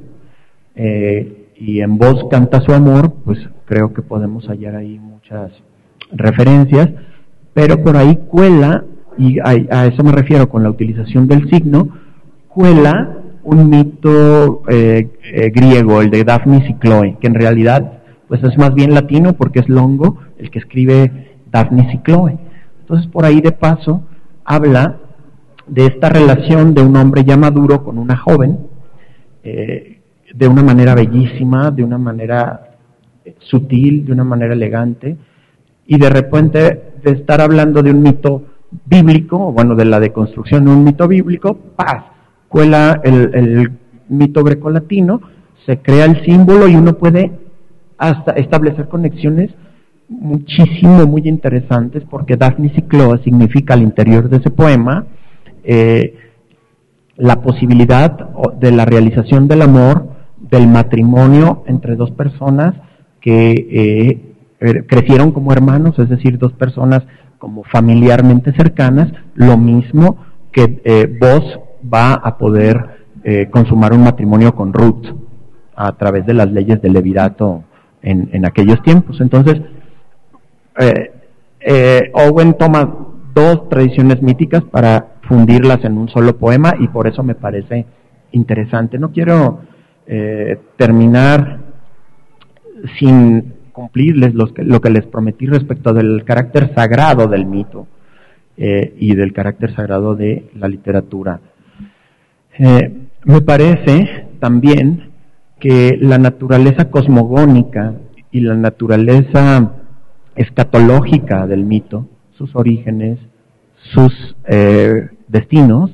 eh, y en voz canta su amor, pues creo que podemos hallar ahí muchas referencias, pero por ahí cuela, y a, a eso me refiero con la utilización del signo, cuela un mito eh, eh, griego, el de Daphnis y Chloe, que en realidad pues es más bien latino porque es Longo el que escribe Daphnis y Chloe. Entonces por ahí de paso habla de esta relación de un hombre ya maduro con una joven, eh, de una manera bellísima, de una manera sutil, de una manera elegante, y de repente de estar hablando de un mito bíblico, o bueno, de la deconstrucción de un mito bíblico, ¡paz!, cuela el, el mito grecolatino, se crea el símbolo y uno puede hasta establecer conexiones muchísimo, muy interesantes, porque Daphnis y Chloe significa al interior de ese poema eh, la posibilidad de la realización del amor, del matrimonio entre dos personas que eh, crecieron como hermanos, es decir, dos personas como familiarmente cercanas, lo mismo que eh, vos va a poder eh, consumar un matrimonio con Ruth a través de las leyes del levirato en, en aquellos tiempos. Entonces, eh, eh, Owen toma dos tradiciones míticas para fundirlas en un solo poema, y por eso me parece interesante. No quiero eh, terminar sin cumplirles los que, lo que les prometí respecto del carácter sagrado del mito eh, y del carácter sagrado de la literatura. Eh, me parece también que la naturaleza cosmogónica y la naturaleza escatológica del mito, sus orígenes, sus eh, destinos,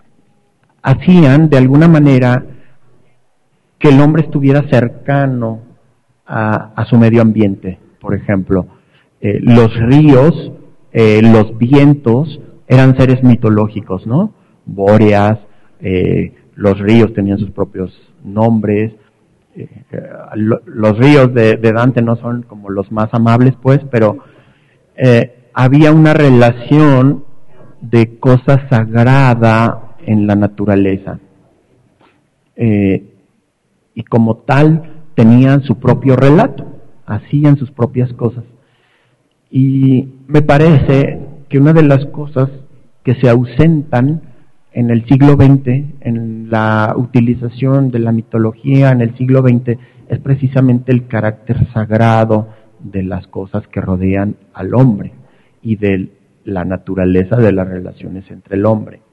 hacían de alguna manera que el hombre estuviera cercano a, a su medio ambiente. Por ejemplo, eh, los ríos, eh, los vientos eran seres mitológicos, ¿no? Bóreas, eh, los ríos tenían sus propios nombres. Eh, lo, los ríos de, de Dante no son como los más amables, pues, pero eh, había una relación de cosa sagrada en la naturaleza, eh, y como tal tenían su propio relato, hacían sus propias cosas. Y me parece que una de las cosas que se ausentan en el siglo veinte, en la utilización de la mitología en el siglo veinte, es precisamente el carácter sagrado de las cosas que rodean al hombre y de la naturaleza de las relaciones entre el hombre.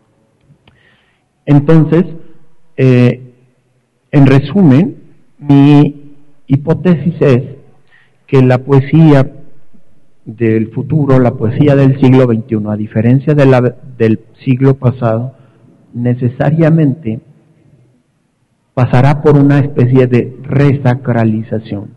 Entonces, eh, en resumen, mi hipótesis es que la poesía del futuro, la poesía del siglo veintiuno, a diferencia de la del siglo pasado, necesariamente pasará por una especie de resacralización.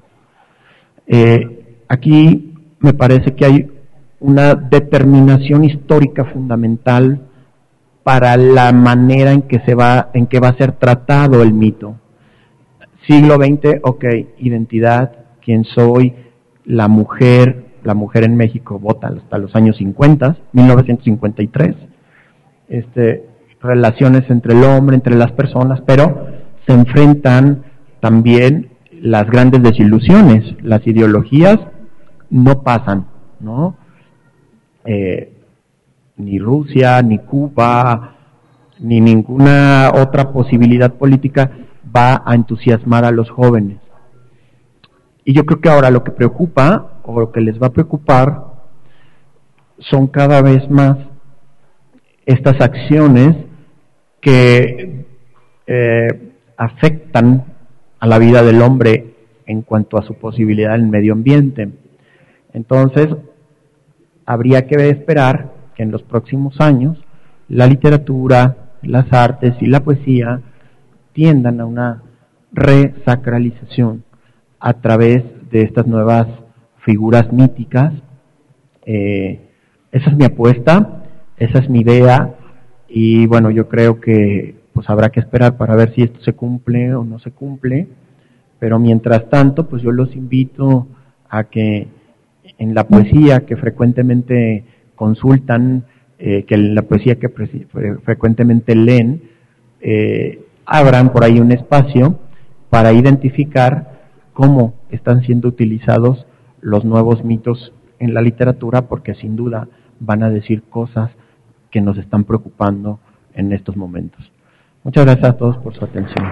Eh, aquí me parece que hay una determinación histórica fundamental para la manera en que se va, en que va a ser tratado el mito. Siglo veinte, ok, identidad, quién soy, la mujer, la mujer en México vota hasta los años cincuenta, mil novecientos cincuenta y tres, este, relaciones entre el hombre, entre las personas, pero se enfrentan también las grandes desilusiones, las ideologías no pasan, ¿no? Eh, ni Rusia, ni Cuba, ni ninguna otra posibilidad política va a entusiasmar a los jóvenes. Y yo creo que ahora lo que preocupa, o lo que les va a preocupar, son cada vez más estas acciones que eh, afectan a la vida del hombre en cuanto a su posibilidad en el medio ambiente. Entonces, habría que esperar que en los próximos años la literatura, las artes y la poesía tiendan a una resacralización a través de estas nuevas figuras míticas. Eh, esa es mi apuesta, esa es mi idea, y bueno, yo creo que pues habrá que esperar para ver si esto se cumple o no se cumple, pero mientras tanto, pues yo los invito a que en la poesía que frecuentemente consultan, eh, que en la poesía que pre- frecuentemente leen, eh, abran por ahí un espacio para identificar cómo están siendo utilizados los nuevos mitos en la literatura, porque sin duda van a decir cosas que nos están preocupando en estos momentos. Muchas gracias a todos por su atención.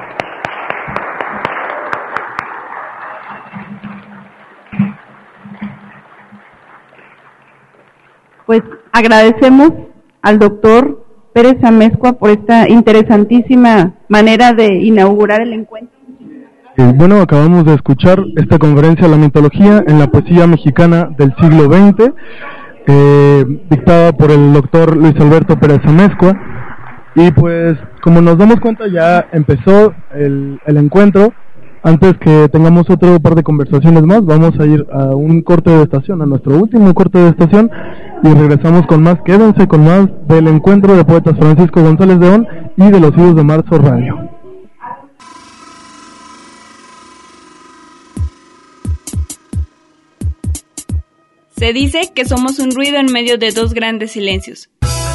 Pues agradecemos al doctor Pérez Amezcua por esta interesantísima manera de inaugurar el encuentro. Eh, bueno, acabamos de escuchar esta conferencia La mitología en la poesía mexicana del siglo veinte, eh, dictada por el doctor Luis Alberto Pérez Amezcua. Y pues, como nos damos cuenta, ya empezó el, el encuentro. Antes que tengamos otro par de conversaciones más, vamos a ir a un corte de estación, a nuestro último corte de estación, y regresamos con más. Quédense con más del encuentro de poetas Francisco González León y de los Hijos de Marzo Radio. Se dice que somos un ruido en medio de dos grandes silencios.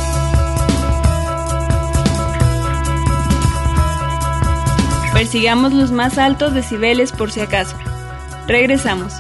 Persigamos los más altos decibeles por si acaso. Regresamos.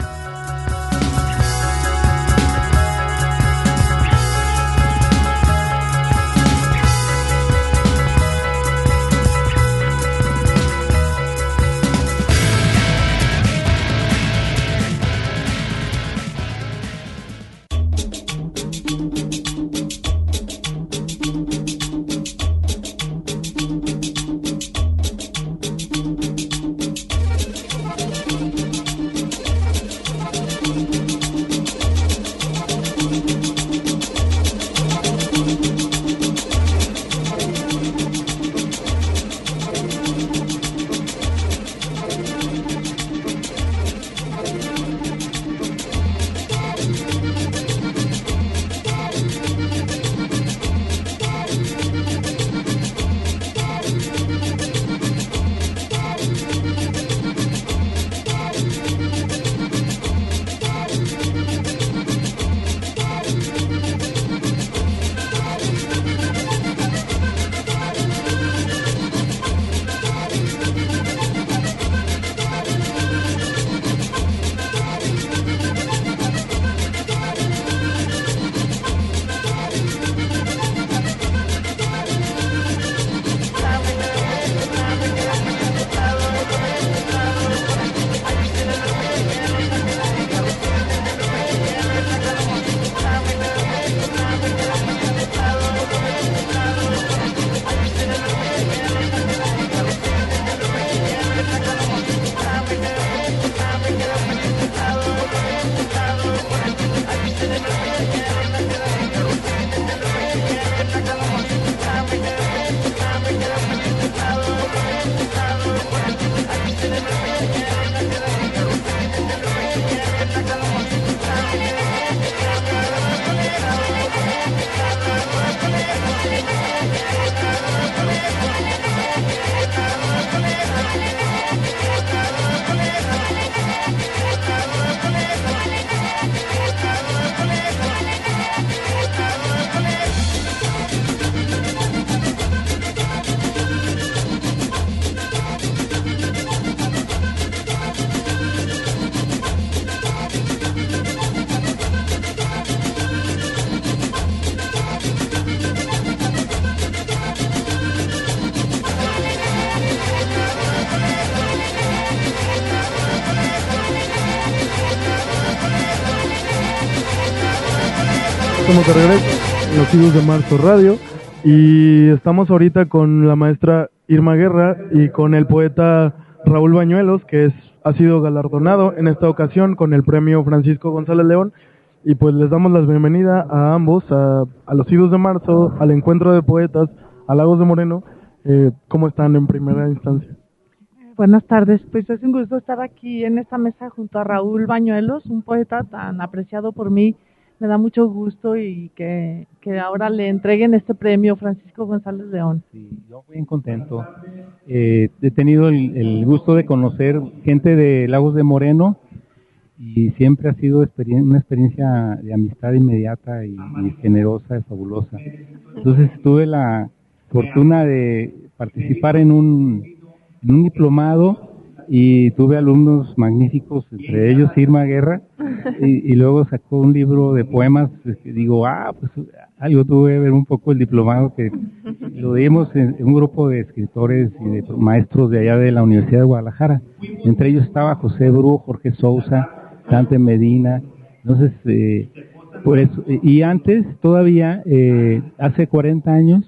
Estamos de regreso en los Idus de Marzo Radio y estamos ahorita con la maestra Irma Guerra y con el poeta Raúl Bañuelos, que es, ha sido galardonado en esta ocasión con el premio Francisco González León, y pues les damos la bienvenida a ambos, a, a los Idus de Marzo, al Encuentro de Poetas, a Lagos de Moreno. Eh, ¿Cómo están en primera instancia? Buenas tardes, pues es un gusto estar aquí en esta mesa junto a Raúl Bañuelos, un poeta tan apreciado por mí. Me da mucho gusto y que, que ahora le entreguen este premio Francisco González León. Sí, yo bien contento. Eh, he tenido el, el gusto de conocer gente de Lagos de Moreno y siempre ha sido experien- una experiencia de amistad inmediata y, y generosa y fabulosa. Entonces tuve la fortuna de participar en un, en un diplomado y tuve alumnos magníficos, entre ellos Irma Guerra, y, y luego sacó un libro de poemas, que digo, ah, pues algo tuve que ver un poco el diplomado, que lo dimos en, en un grupo de escritores y de maestros de allá de la Universidad de Guadalajara. Entre ellos estaba José Bru, Jorge Sousa, Dante Medina. Entonces, eh, por eso, y antes, todavía, eh, hace cuarenta años,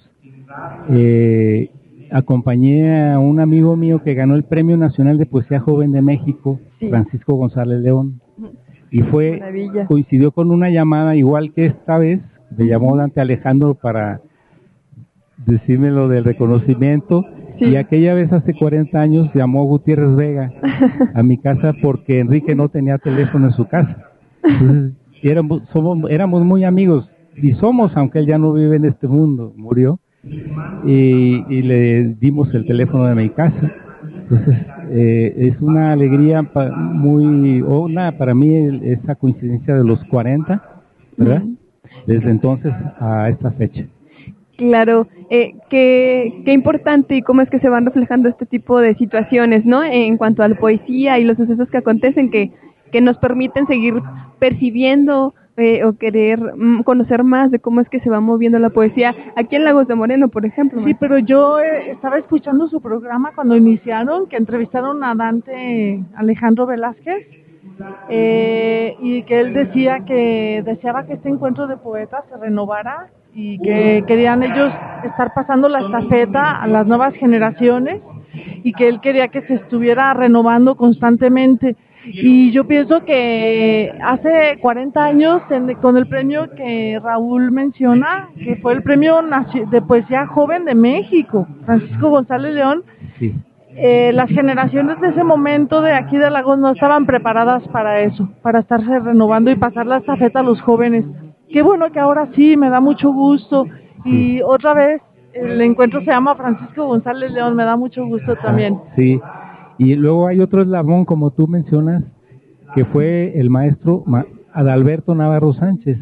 eh, acompañé a un amigo mío que ganó el Premio Nacional de Poesía Joven de México, sí. Francisco González León, y fue, Maravilla. Coincidió con una llamada igual que esta vez, me llamó Dante Alejandro para decirme lo del reconocimiento, sí. Y aquella vez hace cuarenta años llamó Gutiérrez Vega a mi casa porque Enrique no tenía teléfono en su casa. Entonces, éramos, somos, éramos muy amigos, y somos, aunque él ya no vive en este mundo, murió. Y, y le dimos el teléfono de mi casa. Entonces eh, es una alegría pa, muy una para mí el, esa coincidencia de los cuarenta, ¿verdad? Uh-huh. Desde entonces a esta fecha. Claro, eh, qué, qué importante y cómo es que se van reflejando este tipo de situaciones, ¿no? En cuanto a la poesía y los sucesos que acontecen que, que nos permiten seguir percibiendo Eh, o querer mm, conocer más de cómo es que se va moviendo la poesía aquí en Lagos de Moreno, por ejemplo. Sí, pero yo eh, estaba escuchando su programa cuando iniciaron, que entrevistaron a Dante Alejandro Velázquez, eh, y que él decía que deseaba que este encuentro de poetas se renovara y que querían ellos estar pasando la estafeta a las nuevas generaciones y que él quería que se estuviera renovando constantemente. Y yo pienso que hace cuarenta años, en, con el premio que Raúl menciona, que fue el premio de poesía joven de México, Francisco González León, sí. eh, las generaciones de ese momento de aquí de Lagos no estaban preparadas para eso, para estarse renovando y pasar la estafeta a los jóvenes. Qué bueno que ahora sí, me da mucho gusto. Y otra vez, el encuentro se llama Francisco González León, me da mucho gusto también. Sí. Y luego hay otro eslabón, como tú mencionas, que fue el maestro Adalberto Navarro Sánchez,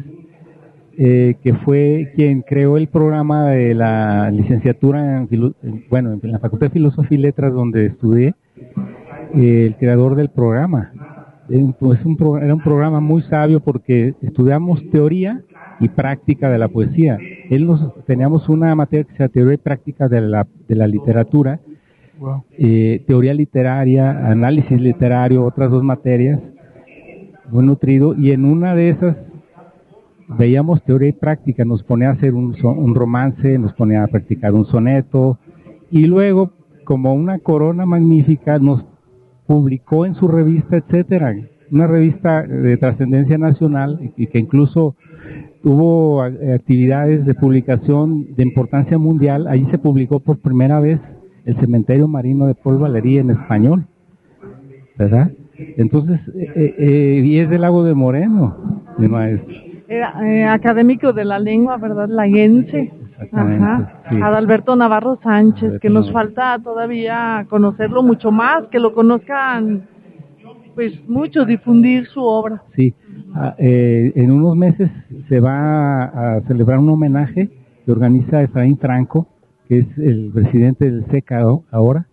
eh, que fue quien creó el programa de la licenciatura en, filo, bueno, en la Facultad de Filosofía y Letras, donde estudié, eh, el creador del programa. Pues un pro, era un programa muy sabio porque estudiamos teoría y práctica de la poesía. Él nos teníamos una materia que se llama teoría y práctica de la, de la literatura. Wow. Eh, teoría literaria, análisis literario, otras dos materias, muy nutrido, y en una de esas veíamos teoría y práctica, nos ponía a hacer un, un romance, nos ponía a practicar un soneto, y luego, como una corona magnífica, nos publicó en su revista, etcétera, una revista de trascendencia nacional, y, y que incluso tuvo actividades de publicación de importancia mundial. Allí se publicó por primera vez El cementerio marino de Paul Valéry en español, ¿verdad? Entonces, eh, eh, y es del Lago de Moreno, mi maestro. Era eh, académico de la lengua, ¿verdad? Laguense. Ajá. Sí. Adalberto Navarro Sánchez, Adalberto que nos Navarro. Falta todavía conocerlo mucho más, que lo conozcan, pues mucho, difundir su obra. Sí. Ah, eh, en unos meses se va a, a celebrar un homenaje que organiza Efraín Franco, que es el presidente del S E C A ahora,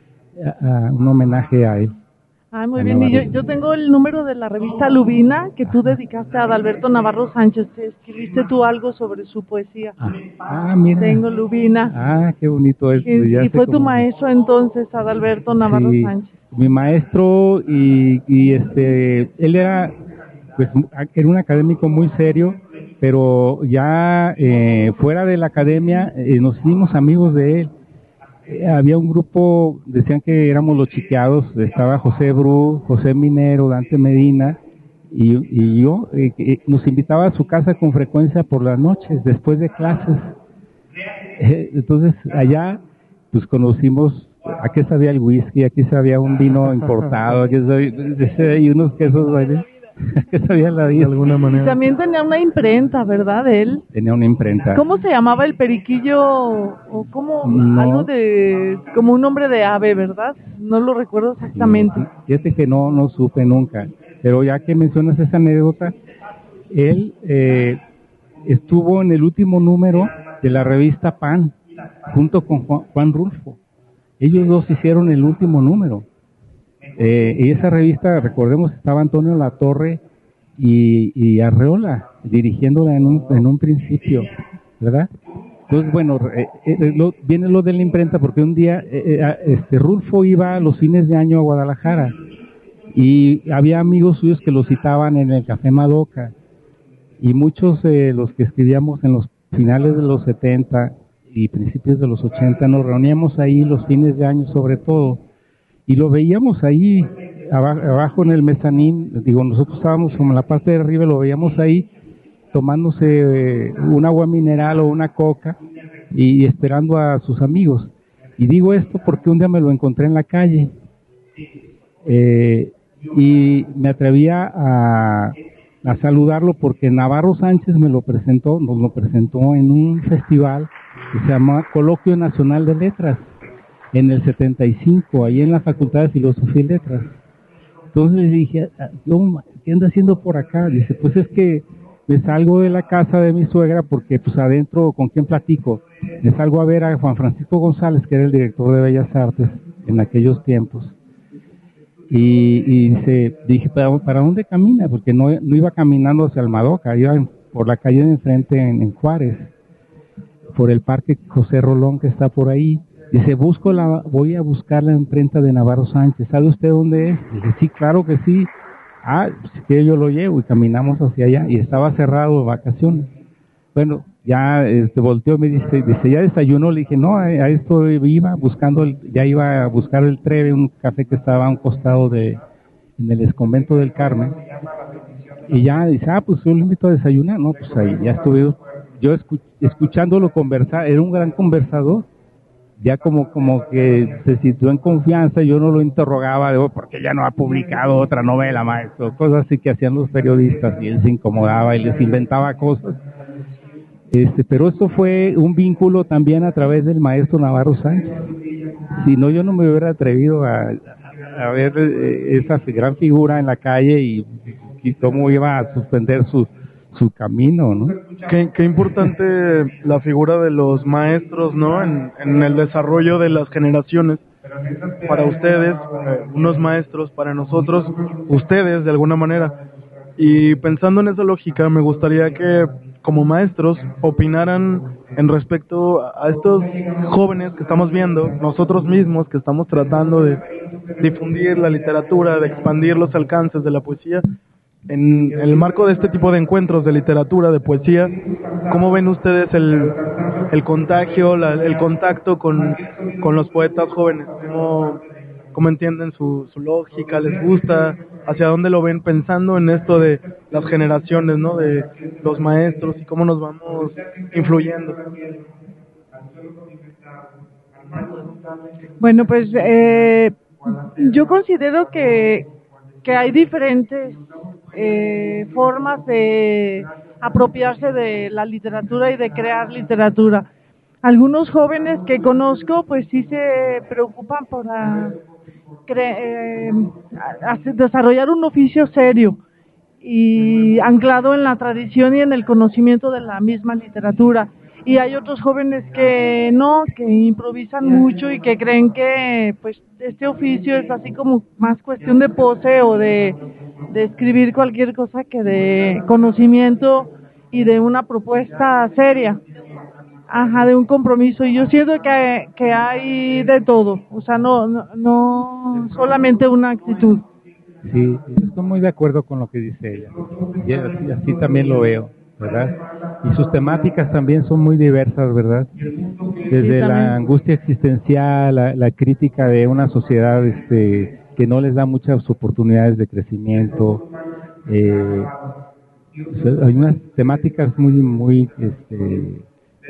a, a un homenaje a él. Ah, muy bien. Y yo, yo tengo el número de la revista Lubina que tú dedicaste a Adalberto Navarro Sánchez. ¿Escribiste tú algo sobre su poesía? Ah, ah mira. Tengo Lubina. Ah, qué bonito es. Y, y fue tu como... maestro entonces, Adalberto Navarro sí, Sánchez. Mi maestro, y, y este, él era, pues, era un académico muy serio, pero ya eh, fuera de la academia eh, nos hicimos amigos de él. Eh, había un grupo, decían que éramos los chiqueados, estaba José Bru, José Minero, Dante Medina y, y yo, eh, eh, nos invitaba a su casa con frecuencia por las noches, después de clases. Eh, entonces allá pues conocimos a qué sabía el whisky, aquí sabía un vino importado, aquí sabía, y unos quesos, ¿vale? ¿Qué sabía la vida? De alguna Y también tenía una imprenta, ¿verdad? Él. Tenía una imprenta. ¿Cómo se llamaba el periquillo? O como No. algo de, como un nombre de ave, ¿verdad? No lo recuerdo exactamente. Fíjate que no, no supe nunca. Pero ya que mencionas esa anécdota, él eh, estuvo en el último número de la revista Pan, junto con Juan, Juan Rulfo. Ellos dos hicieron el último número. Eh, y esa revista, recordemos, estaba Antonio Latorre y, y Arreola dirigiéndola en un, en un principio, ¿verdad? Entonces, bueno, eh, eh, lo, viene lo de la imprenta porque un día eh, eh, este Rulfo iba a los fines de año a Guadalajara y había amigos suyos que lo citaban en el Café Madoka, y muchos de eh, los que escribíamos en los finales de los setenta y principios de los ochenta nos reuníamos ahí los fines de año sobre todo, y lo veíamos ahí abajo, abajo en el mezanín. Digo, nosotros estábamos como en la parte de arriba, lo veíamos ahí tomándose eh, un agua mineral o una coca y esperando a sus amigos. Y digo esto porque un día me lo encontré en la calle eh, y me atrevía a, a saludarlo porque Navarro Sánchez me lo presentó, nos lo presentó en un festival que se llama Coloquio Nacional de Letras en el setenta y cinco, ahí en la Facultad de Filosofía y Letras. Entonces le dije, ¿qué anda haciendo por acá? Dice, pues es que me salgo de la casa de mi suegra porque pues adentro, ¿con quién platico? Me salgo a ver a Juan Francisco González, que era el director de Bellas Artes en aquellos tiempos. Y, y dice, dije, ¿para, ¿para dónde camina? Porque no, no iba caminando hacia el Madoka, iba en, por la calle de enfrente en, en Juárez, por el Parque José Rolón que está por ahí. Dice, busco la, voy a buscar la imprenta de Navarro Sánchez. ¿Sabe usted dónde es? Dice, sí, claro que sí. Ah, pues que yo lo llevo, y caminamos hacia allá y estaba cerrado de vacaciones. Bueno, ya este, volteó y me dice, dice, ¿ya desayunó? Le dije, no, a, a esto iba buscando, el, ya iba a buscar el Treve, un café que estaba a un costado de, en el exconvento del Carmen. Y ya dice, ah, pues yo lo invito a desayunar. No, pues ahí ya estuve yo escuch, escuchándolo conversar, era un gran conversador. Ya como como que se situó en confianza, yo no lo interrogaba, digo, porque ya no ha publicado otra novela, maestro, cosas así que hacían los periodistas, y él se incomodaba y les inventaba cosas. Este, pero esto fue un vínculo también a través del maestro Navarro Sánchez. Si no, yo no me hubiera atrevido a, a ver esa gran figura en la calle y, y cómo iba a suspender su su camino, ¿no? Qué, qué importante la figura de los maestros, ¿no? En, en el desarrollo de las generaciones. Para ustedes, eh, unos maestros, para nosotros, ustedes, de alguna manera. Y pensando en esa lógica, me gustaría que, como maestros, opinaran en respecto a estos jóvenes que estamos viendo, nosotros mismos que estamos tratando de difundir la literatura, de expandir los alcances de la poesía. En el marco de este tipo de encuentros de literatura, de poesía, ¿cómo ven ustedes el, el contagio, la, el contacto con, con los poetas jóvenes? ¿Cómo, cómo entienden su, su lógica? ¿Les gusta? ¿Hacia dónde lo ven pensando en esto de las generaciones, ¿no? De los maestros y cómo nos vamos influyendo. Bueno, pues eh, yo considero que, que hay diferentes eh, formas de apropiarse de la literatura y de crear literatura. Algunos jóvenes que conozco, pues sí se preocupan por a, cre, eh, a, a desarrollar un oficio serio y anclado en la tradición y en el conocimiento de la misma literatura. Y hay otros jóvenes que no, que improvisan mucho y que creen que pues este oficio es así como más cuestión de pose o de, de escribir cualquier cosa que de conocimiento y de una propuesta seria. Ajá, de un compromiso. Y yo siento que, que hay de todo, o sea, no, no, no solamente una actitud. Sí, yo estoy muy de acuerdo con lo que dice ella, y así, así también lo veo. ¿verdad? Y sus temáticas también son muy diversas, ¿verdad? Desde la angustia existencial, la, la crítica de una sociedad este, que no les da muchas oportunidades de crecimiento. Eh, hay unas temáticas muy, muy este,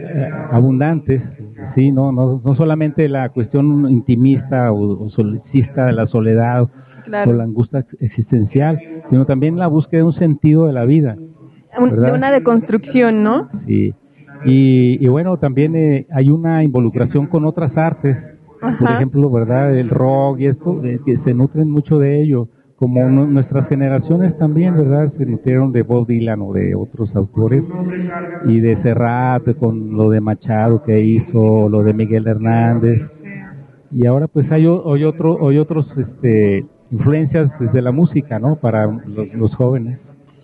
abundantes, sí, no, no, no solamente la cuestión intimista o, o solipsista de la soledad, claro, o la angustia existencial, sino también la búsqueda de un sentido de la vida, un, de una deconstrucción, ¿no? Sí, y, y bueno, también eh, hay una involucración con otras artes. Ajá. Por ejemplo, ¿verdad? El rock y esto, eh, que se nutren mucho de ello, como no, nuestras generaciones también, ¿verdad? Se nutrieron de Bob Dylan o de otros autores, y de Serrat, con lo de Machado que hizo, lo de Miguel Hernández, y ahora pues hay, hay, otro, hay otros este, influencias desde la música, ¿no? Para los, los jóvenes,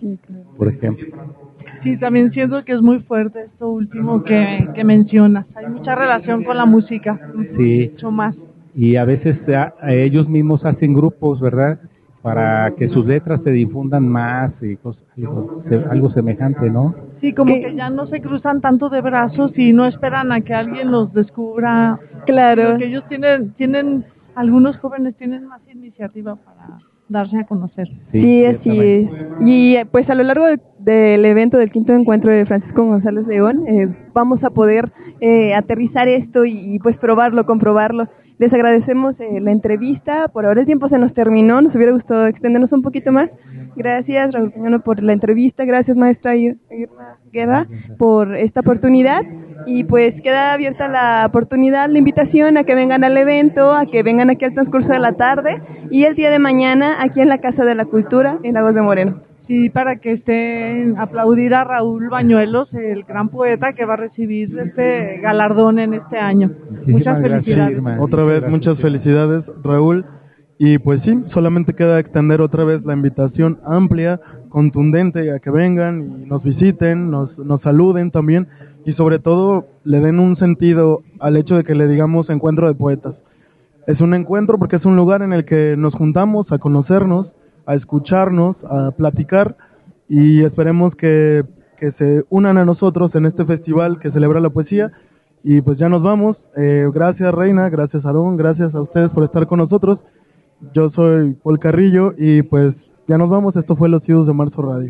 por ejemplo. Sí, también siento que es muy fuerte esto último que, que mencionas. Hay mucha relación con la música, sí, mucho más. Y a veces a, a ellos mismos hacen grupos, ¿verdad? Para que sus letras se difundan más y cosas, algo, algo semejante, ¿no? Sí, como que ya no se cruzan tanto de brazos y no esperan a que alguien los descubra. Claro. Porque ellos tienen, tienen, algunos jóvenes tienen más iniciativa para darse a conocer. Sí, sí, así es. Y pues a lo largo de, del evento del quinto encuentro de Francisco González León, eh, vamos a poder eh, aterrizar esto y, y pues probarlo, comprobarlo. Les agradecemos eh, la entrevista. Por ahora el tiempo se nos terminó. Nos hubiera gustado extendernos un poquito más. Gracias, Raúl Piñano, por la entrevista. Gracias, maestra Irma Guerra, por esta oportunidad. Y pues queda abierta la oportunidad, la invitación a que vengan al evento, a que vengan aquí al transcurso de la tarde y el día de mañana aquí en la Casa de la Cultura en Lagos de Moreno. Sí, para que estén, aplaudir a Raúl Bañuelos, el gran poeta que va a recibir este galardón en este año. Muchísimas muchas felicidades. Gracias, otra vez, gracias, muchas felicidades, Raúl. Y pues sí, solamente queda extender otra vez la invitación amplia, contundente, a que vengan y nos visiten, nos, nos saluden también, y sobre todo le den un sentido al hecho de que le digamos encuentro de poetas. Es un encuentro porque es un lugar en el que nos juntamos a conocernos, a escucharnos, a platicar, y esperemos que, que se unan a nosotros en este festival que celebra la poesía. Y pues ya nos vamos. Eh, gracias, Reina, gracias, Aarón, gracias a ustedes por estar con nosotros. Yo soy Paul Carrillo y pues ya nos vamos. Esto fue Los Idus de Marzo Radio.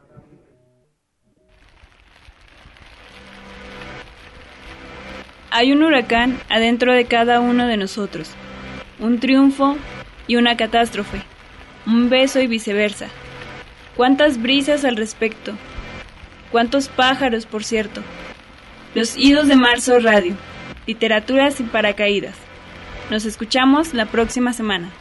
Hay un huracán adentro de cada uno de nosotros, un triunfo y una catástrofe, un beso y viceversa. ¿Cuántas brisas al respecto? ¿Cuántos pájaros, por cierto? Los Idus de Marzo Radio, literatura sin paracaídas. Nos escuchamos la próxima semana.